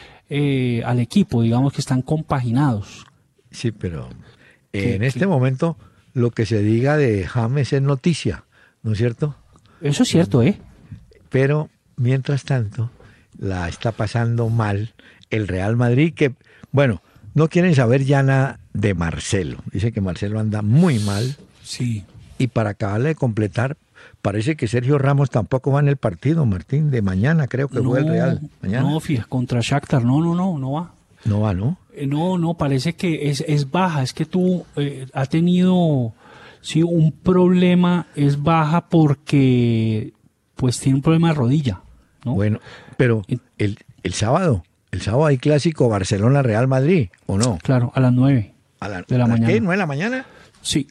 C: al equipo, digamos que están compaginados.
B: Sí, pero
C: ¿Qué-
B: en este momento lo que se diga de James es noticia, ¿no es cierto?
C: Eso es cierto, ¿eh?
B: Pero mientras tanto la está pasando mal el Real Madrid, que bueno, no quieren saber ya nada de Marcelo. Dice que Marcelo anda muy mal
C: Sí.
B: y para acabarle de completar, parece que Sergio Ramos tampoco va en el partido, Martín, de mañana creo que juega el Real. Mañana
C: No, fíjate, contra Shakhtar, no va.
B: no va, ¿no?
C: No, parece que es baja, es que tú has tenido, sí, un problema, es baja porque pues tiene un problema de rodilla, ¿no?
B: Bueno, pero el sábado hay clásico Barcelona-Real Madrid, ¿o no?
C: Claro, a las 9 de la mañana.
B: ¿Qué? ¿9 de la mañana?
C: Sí,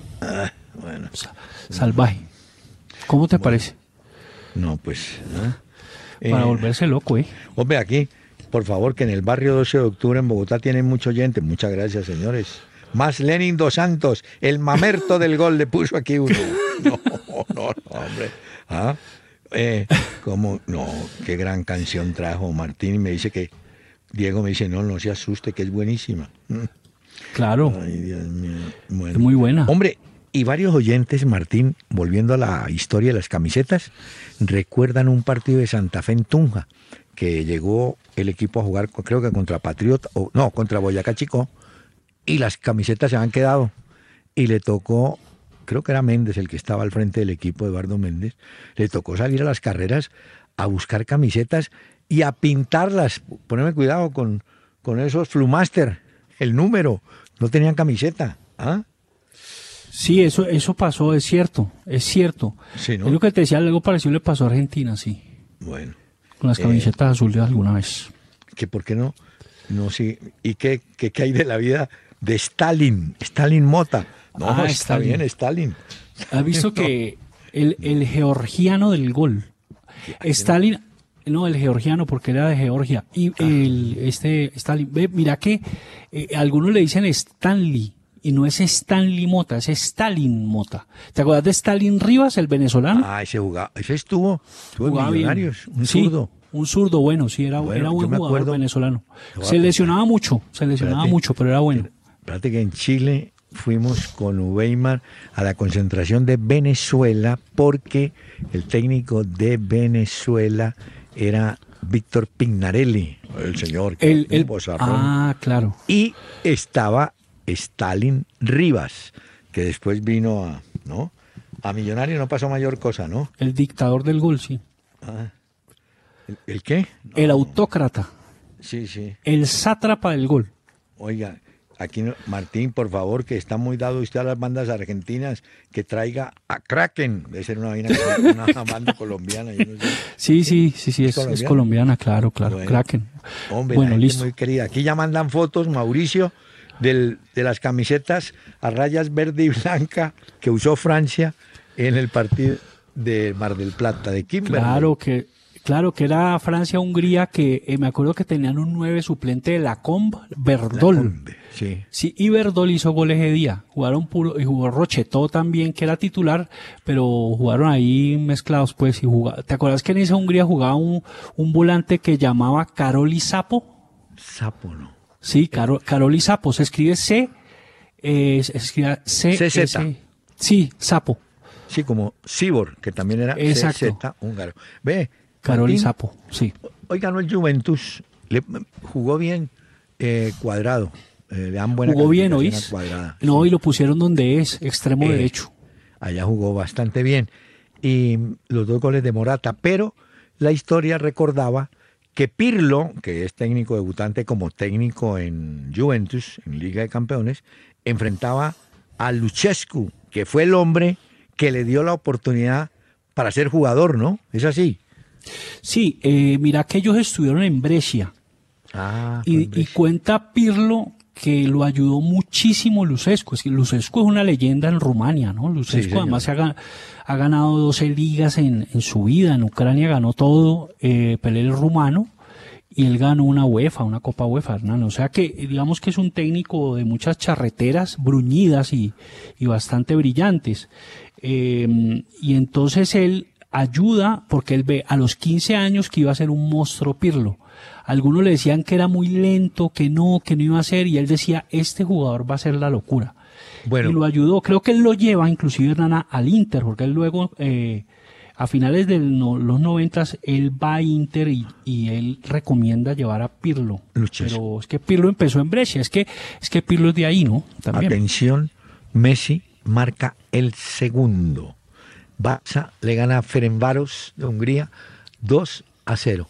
B: Bueno,
C: salvaje. ¿Cómo te parece?
B: no, pues...
C: Para volverse loco, ¿eh?
B: Hombre, aquí, por favor, que en el barrio 12 de octubre en Bogotá tienen mucho oyente. Muchas gracias, señores. Más Lenin Dos Santos, el mamerto del gol, le puso aquí uno. No, hombre. ¿Ah? No, qué gran canción trajo Martín. Y me dice que, Diego me dice, no se asuste, que es buenísima.
C: Claro,
B: Ay, Dios mío. Bueno.
C: es muy buena.
B: Hombre, y varios oyentes, Martín, volviendo a la historia de las camisetas, recuerdan un partido de Santa Fe en Tunja, que llegó el equipo a jugar, creo que contra Patriota, contra Boyacá Chico, y las camisetas se han quedado. Y le tocó, creo que era Méndez el que estaba al frente del equipo, Eduardo Méndez, le tocó salir a las carreras a buscar camisetas y a pintarlas. Poneme cuidado con esos Flumaster, el número, no tenían camiseta. ¿Ah?
C: Sí, eso pasó, es cierto.
B: Sí, ¿no?
C: Es lo que te decía, algo parecido le pasó a Argentina, sí,
B: Bueno,
C: con las camisetas azules alguna vez.
B: que por qué no sí. ¿Y qué hay de la vida de Stalin Mota? No, está
C: Stalin.
B: bien, Stalin.
C: ¿Has visto que el georgiano del gol? Stalin, no, el georgiano porque era de Georgia. Y Stalin, mira que algunos le dicen Stanley. Y no es Stanley Mota, es Stalin Mota. ¿Te acuerdas de Stalin Rivas, el venezolano?
B: Ese estuvo en
C: Jugaba bien.
B: Millonarios, un
C: Sí,
B: zurdo.
C: un zurdo bueno, sí, era
B: Bueno,
C: buen
B: yo me
C: jugador
B: acuerdo-
C: venezolano.
B: Lo voy a
C: Se
B: apuntar.
C: lesionaba mucho, pero era bueno.
B: Espérate que en Chile fuimos con Weimar a la concentración de Venezuela porque el técnico de Venezuela era Víctor Pignarelli, el señor que un bozarrón.
C: Claro.
B: Y estaba Stalin Rivas, que después vino A Millonario no pasó mayor cosa, ¿no?
C: El dictador del gol, sí.
B: Ah, ¿el qué? No.
C: El autócrata.
B: Sí, sí.
C: El sátrapa del gol.
B: Oiga, aquí Martín, por favor, que está muy dado usted a las bandas argentinas, que traiga a Kraken. Debe ser una banda colombiana. Yo no sé.
C: Sí, es colombiana, claro,
B: Bueno,
C: Kraken.
B: Hombre,
C: Bueno,
B: la gente
C: listo.
B: muy querida. Aquí ya mandan fotos, Mauricio, de las camisetas a rayas verde y blanca que usó Francia en el partido de Mar del Plata, de Kimberley.
C: Claro que era Francia-Hungría, que me acuerdo que tenían un 9 suplente de la Combe, Verdol.
B: Sí.
C: Sí, y Verdol hizo goles de día. Jugaron puro, y jugó Rochetó también, que era titular, pero jugaron ahí mezclados, pues. ¿Te acuerdas que en esa Hungría jugaba un volante que llamaba Karoli Sapo?
B: Sapo, ¿no?
C: Sí, Karoli Sapo. Se escribe se escribe
B: CZ.
C: Sí, Sapo.
B: Sí, como Sibor, que también era
C: Exacto.
B: CZ húngaro. Ve,
C: Karoli
B: Martín,
C: Sapo, sí.
B: hoy ganó el Juventus, jugó bien Cuadrado, le dan buena
C: Jugó bien,
B: calificación
C: ¿oís?
B: a Cuadrado.
C: No,
B: Sí.
C: y lo pusieron donde es, extremo derecho.
B: Allá jugó bastante bien. Y los 2 goles de Morata, pero la historia recordaba que Pirlo, que es técnico debutante como técnico en Juventus, en Liga de Campeones, enfrentaba a Luchescu, que fue el hombre que le dio la oportunidad para ser jugador, ¿no? ¿Es así?
C: Sí, mira que ellos estuvieron en Brescia.
B: Ah,
C: Y cuenta Pirlo que lo ayudó muchísimo Lucescu. Es que Lucescu es una leyenda en Rumania, ¿no? Lucescu
B: Sí,
C: además ha ganado 12 ligas en su vida. En Ucrania ganó todo, Pelé es rumano, y él ganó una UEFA, una Copa UEFA, Hernán. O sea que digamos que es un técnico de muchas charreteras bruñidas y bastante brillantes. Y entonces él ayuda porque él ve a los 15 años que iba a ser un monstruo Pirlo. Algunos le decían que era muy lento, que no iba a ser, y él decía, este jugador va a ser la locura.
B: Bueno.
C: Y lo ayudó. Creo que él lo lleva, inclusive, Hernán, al Inter, porque él luego, a finales de los 90, él va a Inter y él recomienda llevar a Pirlo.
B: Lucchescu.
C: Pero es que Pirlo empezó en Brescia, es que Pirlo es de ahí, ¿no? También.
B: Atención, Messi marca el segundo. Barça le gana a Ferencváros de Hungría 2-0.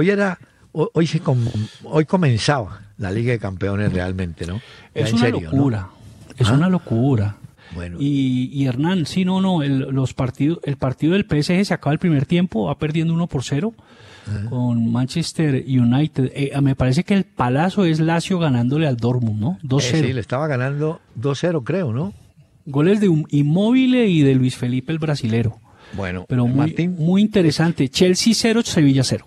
B: Hoy comenzaba la Liga de Campeones realmente, ¿no? Ya
C: Es
B: en
C: una
B: serio,
C: locura,
B: ¿no?
C: es una locura.
B: Bueno.
C: Y Hernán, sí, el partido del PSG se acaba el primer tiempo, va perdiendo 1-0 con Manchester United. Me parece que el palazo es Lazio ganándole al Dortmund, ¿no? 2-0.
B: Sí, le estaba ganando 2-0, creo, ¿no?
C: Goles de Immobile y de Luis Felipe el brasilero.
B: Bueno,
C: Pero
B: Martín.
C: muy interesante. Chelsea 0, Sevilla 0.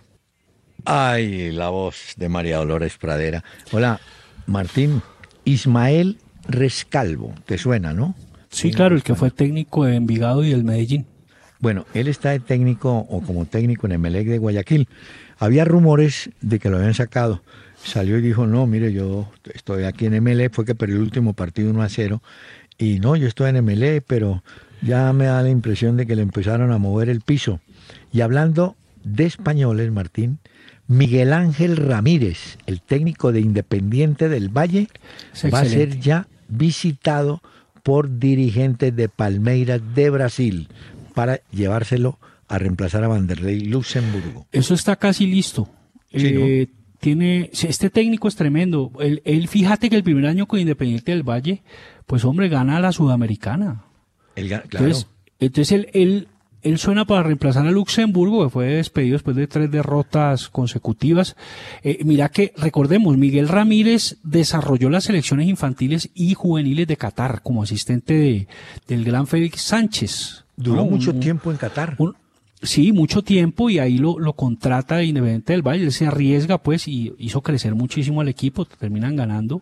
B: Ay, la voz de María Dolores Pradera. Hola, Martín. Ismael Rescalvo, ¿te suena, no?
C: Sí, claro, el que fue técnico de Envigado y del Medellín.
B: Bueno, él está de técnico o como técnico en Emelec de Guayaquil. Había rumores de que lo habían sacado. Salió y dijo, no, mire, yo estoy aquí en Emelec, fue que perdió el último partido 1-0. Y no, yo estoy en Emelec, pero ya me da la impresión de que le empezaron a mover el piso. Y hablando de españoles, Martín, Miguel Ángel Ramírez, el técnico de Independiente del Valle, va a ser ya visitado por dirigentes de Palmeiras de Brasil para llevárselo a reemplazar a Vanderlei Luxemburgo.
C: Eso está casi listo.
B: Sí, ¿no?
C: Este técnico es tremendo. Él, fíjate que el primer año con Independiente del Valle, pues hombre, gana a la Sudamericana.
B: Claro.
C: Entonces él suena para reemplazar a Luxemburgo, que fue despedido después de 3 derrotas consecutivas. Mira que, recordemos, Miguel Ramírez desarrolló las selecciones infantiles y juveniles de Qatar como asistente del gran Félix Sánchez.
B: Duró mucho tiempo en Qatar.
C: Sí, mucho tiempo, y ahí lo contrata Independiente del Valle. Él se arriesga, pues, y hizo crecer muchísimo al equipo. Terminan ganando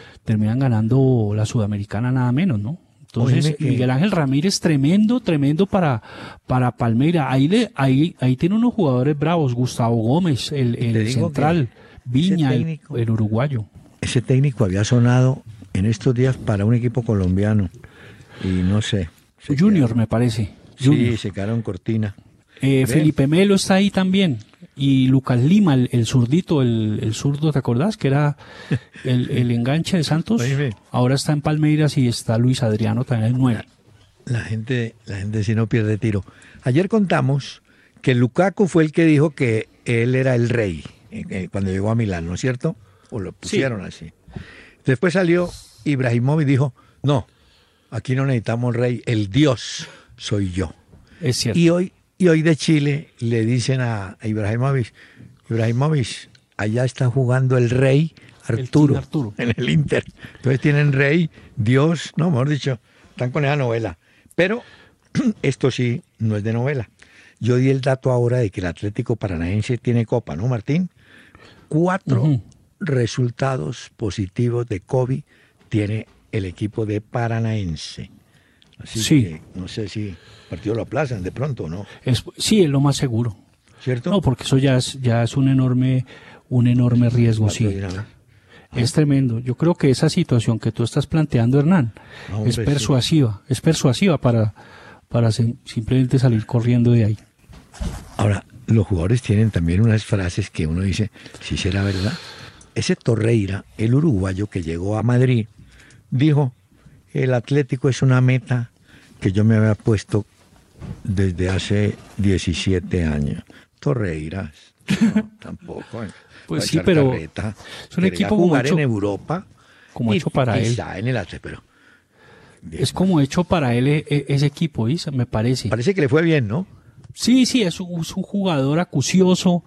C: la Sudamericana nada menos, ¿no? Entonces, Miguel Ángel Ramírez, tremendo para Palmeiras. Ahí tiene unos jugadores bravos. Gustavo Gómez, el central, Viña, el uruguayo.
B: Ese técnico había sonado en estos días para un equipo colombiano. Y no sé.
C: Junior, me parece.
B: Sí, se quedaron cortina.
C: Felipe Melo está ahí también. Y Lucas Lima, el zurdito, el zurdo, ¿te acordás? Que era el enganche de Santos. Ahora está en Palmeiras y está Luis Adriano también, el 9.
B: La gente si no pierde tiro. Ayer contamos que Lukaku fue el que dijo que él era el rey cuando llegó a Milán, ¿no es cierto? O lo pusieron así. Después salió Ibrahimovic y dijo, no, aquí no necesitamos rey, el Dios soy yo.
C: Es cierto.
B: Y hoy de Chile le dicen a Ibrahimovic, allá está jugando el rey Arturo, en el Inter. Entonces tienen rey, Dios, no, mejor dicho, están con esa novela. Pero esto sí no es de novela. Yo di el dato ahora de que el Atlético Paranaense tiene copa, ¿no, Martín? 4 resultados positivos de COVID tiene el equipo de Paranaense. Así que no sé si partido lo aplazan de pronto, ¿no?
C: Sí, es lo más seguro.
B: ¿Cierto?
C: No, porque eso ya es un enorme riesgo, sí. Es tremendo. Yo creo que esa situación que tú estás planteando, Hernán, es persuasiva para simplemente salir corriendo de ahí.
B: Ahora, los jugadores tienen también unas frases que uno dice, si será verdad. Ese Torreira, el uruguayo que llegó a Madrid, dijo, el Atlético es una meta que yo me había puesto desde hace 17 años. Torreira, no, tampoco.
C: Pues sí, pero
B: carreta.
C: Es un equipo
B: jugar en Europa,
C: como hecho para él.
B: En el Atlético, pero
C: es como hecho para él ese equipo, Isa, me parece.
B: Parece que le fue bien, ¿no?
C: Sí, es un jugador acucioso,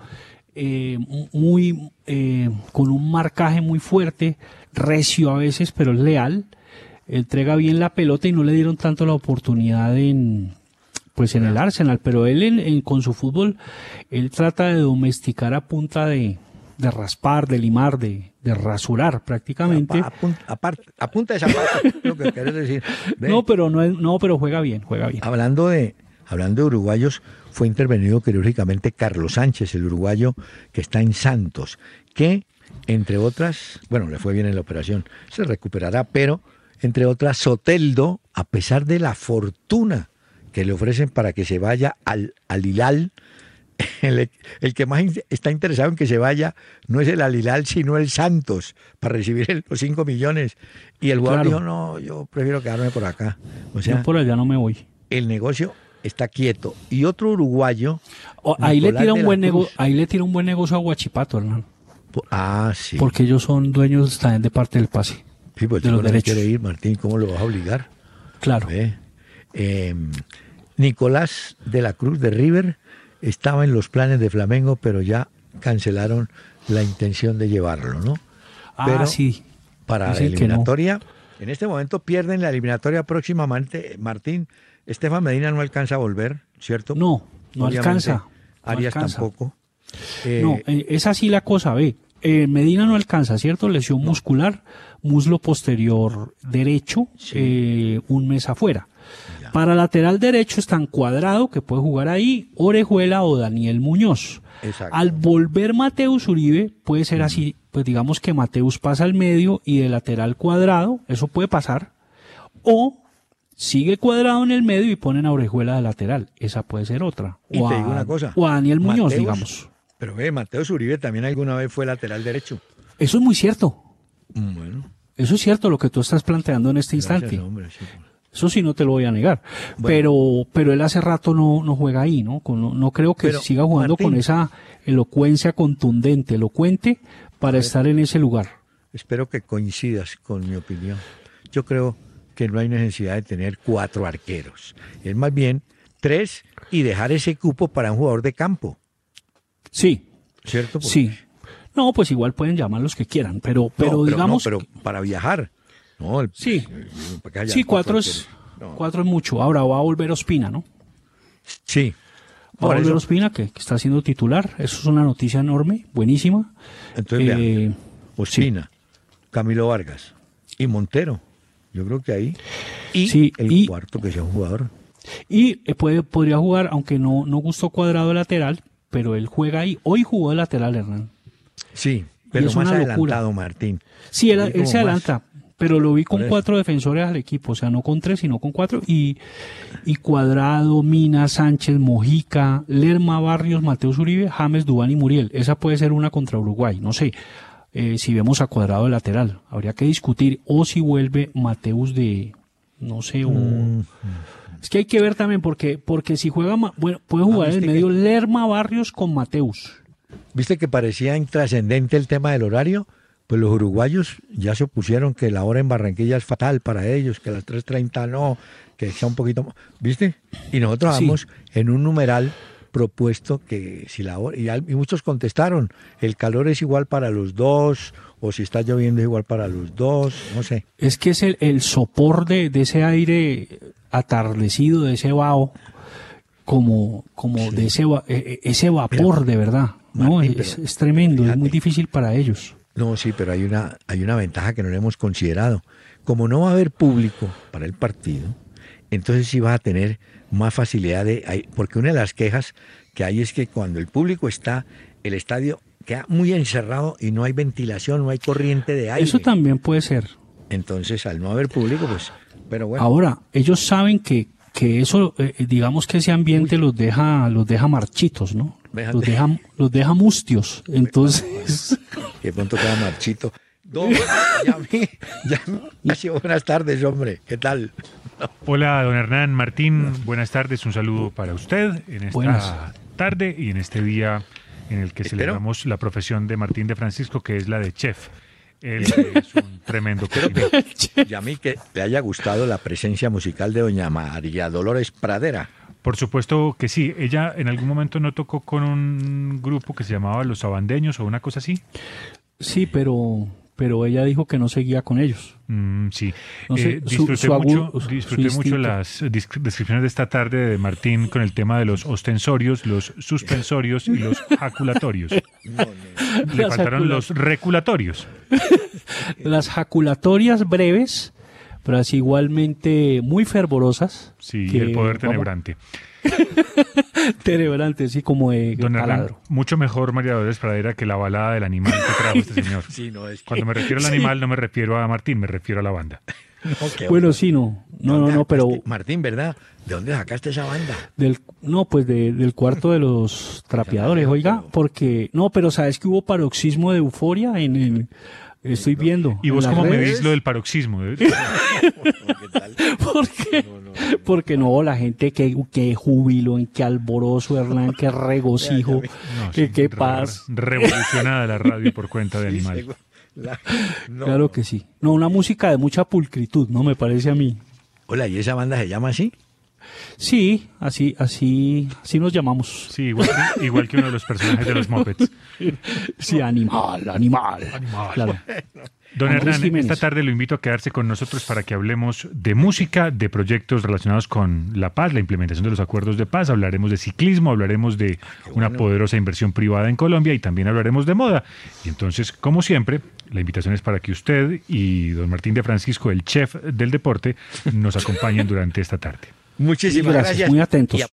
C: con un marcaje muy fuerte, recio a veces, pero es leal. Entrega bien la pelota y no le dieron tanto la oportunidad en el Arsenal, pero él con su fútbol, él trata de domesticar a punta de raspar, de limar, de rasurar prácticamente.
B: Apunta esa parte, lo que querés decir. ¿Ve?
C: pero juega bien.
B: Hablando de uruguayos, fue intervenido quirúrgicamente Carlos Sánchez, el uruguayo que está en Santos, que, entre otras, le fue bien en la operación, se recuperará, pero, entre otras, Soteldo, a pesar de la fortuna que le ofrecen para que se vaya al Hilal, el que más está interesado en que se vaya no es el Al Hilal, sino el Santos, para recibir los 5 millones. Y el jugador dijo, no, yo prefiero quedarme por acá. O sea,
C: yo por allá no me voy.
B: El negocio está quieto. Y otro uruguayo...
C: Ahí le tira un buen negocio a Huachipato, Hernán.
B: Sí.
C: Porque ellos son dueños también de parte del pase.
B: Sí, pues de los derechos. Quiere ir, Martín, ¿cómo lo vas a obligar?
C: Claro.
B: Nicolás de la Cruz de River estaba en los planes de Flamengo, pero ya cancelaron la intención de llevarlo, ¿no? Pero
C: sí.
B: Para la eliminatoria, en este momento pierden la eliminatoria próximamente, Martín. Estefan Medina no alcanza a volver, ¿cierto?
C: No alcanza.
B: Arias tampoco.
C: Es así la cosa, ve. Medina no alcanza, ¿cierto? Lesión muscular, muslo posterior derecho, un mes afuera. Ya. Para lateral derecho están Cuadrado, que puede jugar ahí, Orejuela o Daniel Muñoz.
B: Exacto.
C: Al volver Mateus Uribe, puede ser así, pues digamos que Mateus pasa al medio y de lateral Cuadrado, eso puede pasar, o sigue Cuadrado en el medio y ponen a Orejuela de lateral, esa puede ser otra.
B: Y te digo una cosa.
C: O a Daniel Muñoz, digamos.
B: Pero Mateus Uribe también alguna vez fue lateral derecho.
C: Eso es muy cierto.
B: Bueno.
C: Eso es cierto lo que tú estás planteando en este instante.
B: Hombre, sí.
C: Eso sí no te lo voy a negar. Bueno. Pero él hace rato no juega ahí, ¿no? No creo que siga jugando, Martín, con esa elocuencia contundente, elocuente, para estar en ese lugar.
B: Espero que coincidas con mi opinión. Yo creo que no hay necesidad de tener 4 arqueros. Es más bien 3 y dejar ese cupo para un jugador de campo.
C: Sí.
B: ¿Cierto? Porque...
C: Sí. No, pues igual pueden llamar los que quieran, pero digamos...
B: pero para viajar. No,
C: sí, 4 es mucho. Ahora va a volver Ospina, ¿no?
B: Sí.
C: Va a volver Ospina, que está siendo titular. Eso es una noticia enorme, buenísima.
B: Entonces, Ospina, Camilo Vargas y Montero. Yo creo que ahí. Y el cuarto que sea un jugador.
C: Y podría jugar, aunque no gustó Cuadrado de lateral, pero él juega ahí. Hoy jugó de lateral, Hernán.
B: Sí, pero más adelantado, Martín.
C: Sí, él se adelanta, pero lo vi con 4 defensores al equipo, o sea, no con 3, sino con 4, y Cuadrado, Mina, Sánchez, Mojica, Lerma, Barrios, Mateus Uribe, James, Duván y Muriel. Esa puede ser una contra Uruguay, no sé, si vemos a Cuadrado de lateral, habría que discutir, o si vuelve Mateus de, no sé, Es que hay que ver también, porque si juega, bueno, puede jugar en el medio Lerma Barrios con Mateus.
B: ¿Viste que parecía intrascendente el tema del horario? Pues los uruguayos ya se opusieron que la hora en Barranquilla es fatal para ellos, que las 3:30 no, que sea un poquito... ¿Viste? Y nosotros vamos en un numeral propuesto que si la hora... Y muchos contestaron, el calor es igual para los dos, o si está lloviendo es igual para los dos, no sé.
C: Es que es el sopor de ese aire atardecido, de ese vaho, como de ese vapor de verdad, ¿no?
B: Martín,
C: es tremendo, fíjate. Es muy difícil para ellos.
B: No, sí, pero hay una ventaja que no le hemos considerado. Como no va a haber público para el partido, entonces sí vas a tener más facilidad porque una de las quejas que hay es que cuando el público está, el estadio queda muy encerrado y no hay ventilación, no hay corriente de aire.
C: Eso también puede ser.
B: Entonces, al no haber público, pues, pero bueno.
C: Ahora, ellos saben que eso, digamos que ese ambiente los deja marchitos, ¿no? Los deja mustios. Entonces...
B: Que pronto queda marchito. Buenas tardes, hombre. ¿Qué tal?
D: Hola, don Hernán Martín. Buenas tardes. Un saludo para usted en esta tarde y en este día en el que celebramos la profesión de Martín de Francisco, que es la de chef. Él es un tremendo cocinero.
B: Y a mí que le haya gustado la presencia musical de doña María Dolores Pradera.
D: Por supuesto que sí. Ella en algún momento no tocó con un grupo que se llamaba Los Sabandeños o una cosa así.
C: Sí, pero ella dijo que no seguía con ellos.
D: Sí.
C: No sé,
D: disfruté mucho las descripciones de esta tarde de Martín con el tema de los ostensorios, los suspensorios y los jaculatorios. Le faltaron los reculatorios.
C: Las jaculatorias breves, pero así igualmente muy fervorosas.
D: Sí, y el poder tenebrante.
C: Tenebrante, sí, como de
D: Don Hernán,
C: taladro.
D: mucho mejor María Dolores Pradera que la balada del animal que trajo este señor.
B: Sí, no,
D: Cuando me refiero al animal no me refiero a Martín, me refiero a la banda.
C: Bueno, sí, no, pero...
B: Martín, ¿verdad? ¿De dónde sacaste esa banda?
C: Del cuarto de los trapeadores, oiga, porque... No, pero ¿sabes que hubo paroxismo de euforia estoy viendo?
D: ¿Y vos cómo medís lo del paroxismo?
C: Porque no, la gente que júbilo, qué alborozo, Hernán, qué regocijo, qué paz.
D: Revolucionada la radio por cuenta de Animal.
C: Claro que sí. No, una música de mucha pulcritud, ¿no? Me parece a mí.
B: Hola, ¿y esa banda se llama así?
C: Sí, así nos llamamos.
D: Sí, igual que uno de los personajes de los Muppets.
C: Sí, animal. Claro.
D: Don Hernán, esta tarde lo invito a quedarse con nosotros para que hablemos de música, de proyectos relacionados con la paz, la implementación de los acuerdos de paz, hablaremos de ciclismo, hablaremos de una poderosa inversión privada en Colombia y también hablaremos de moda. Y entonces, como siempre, la invitación es para que usted y don Martín de Francisco, el chef del deporte, nos acompañen durante esta tarde.
B: Muchísimas gracias.
C: Muy atentos.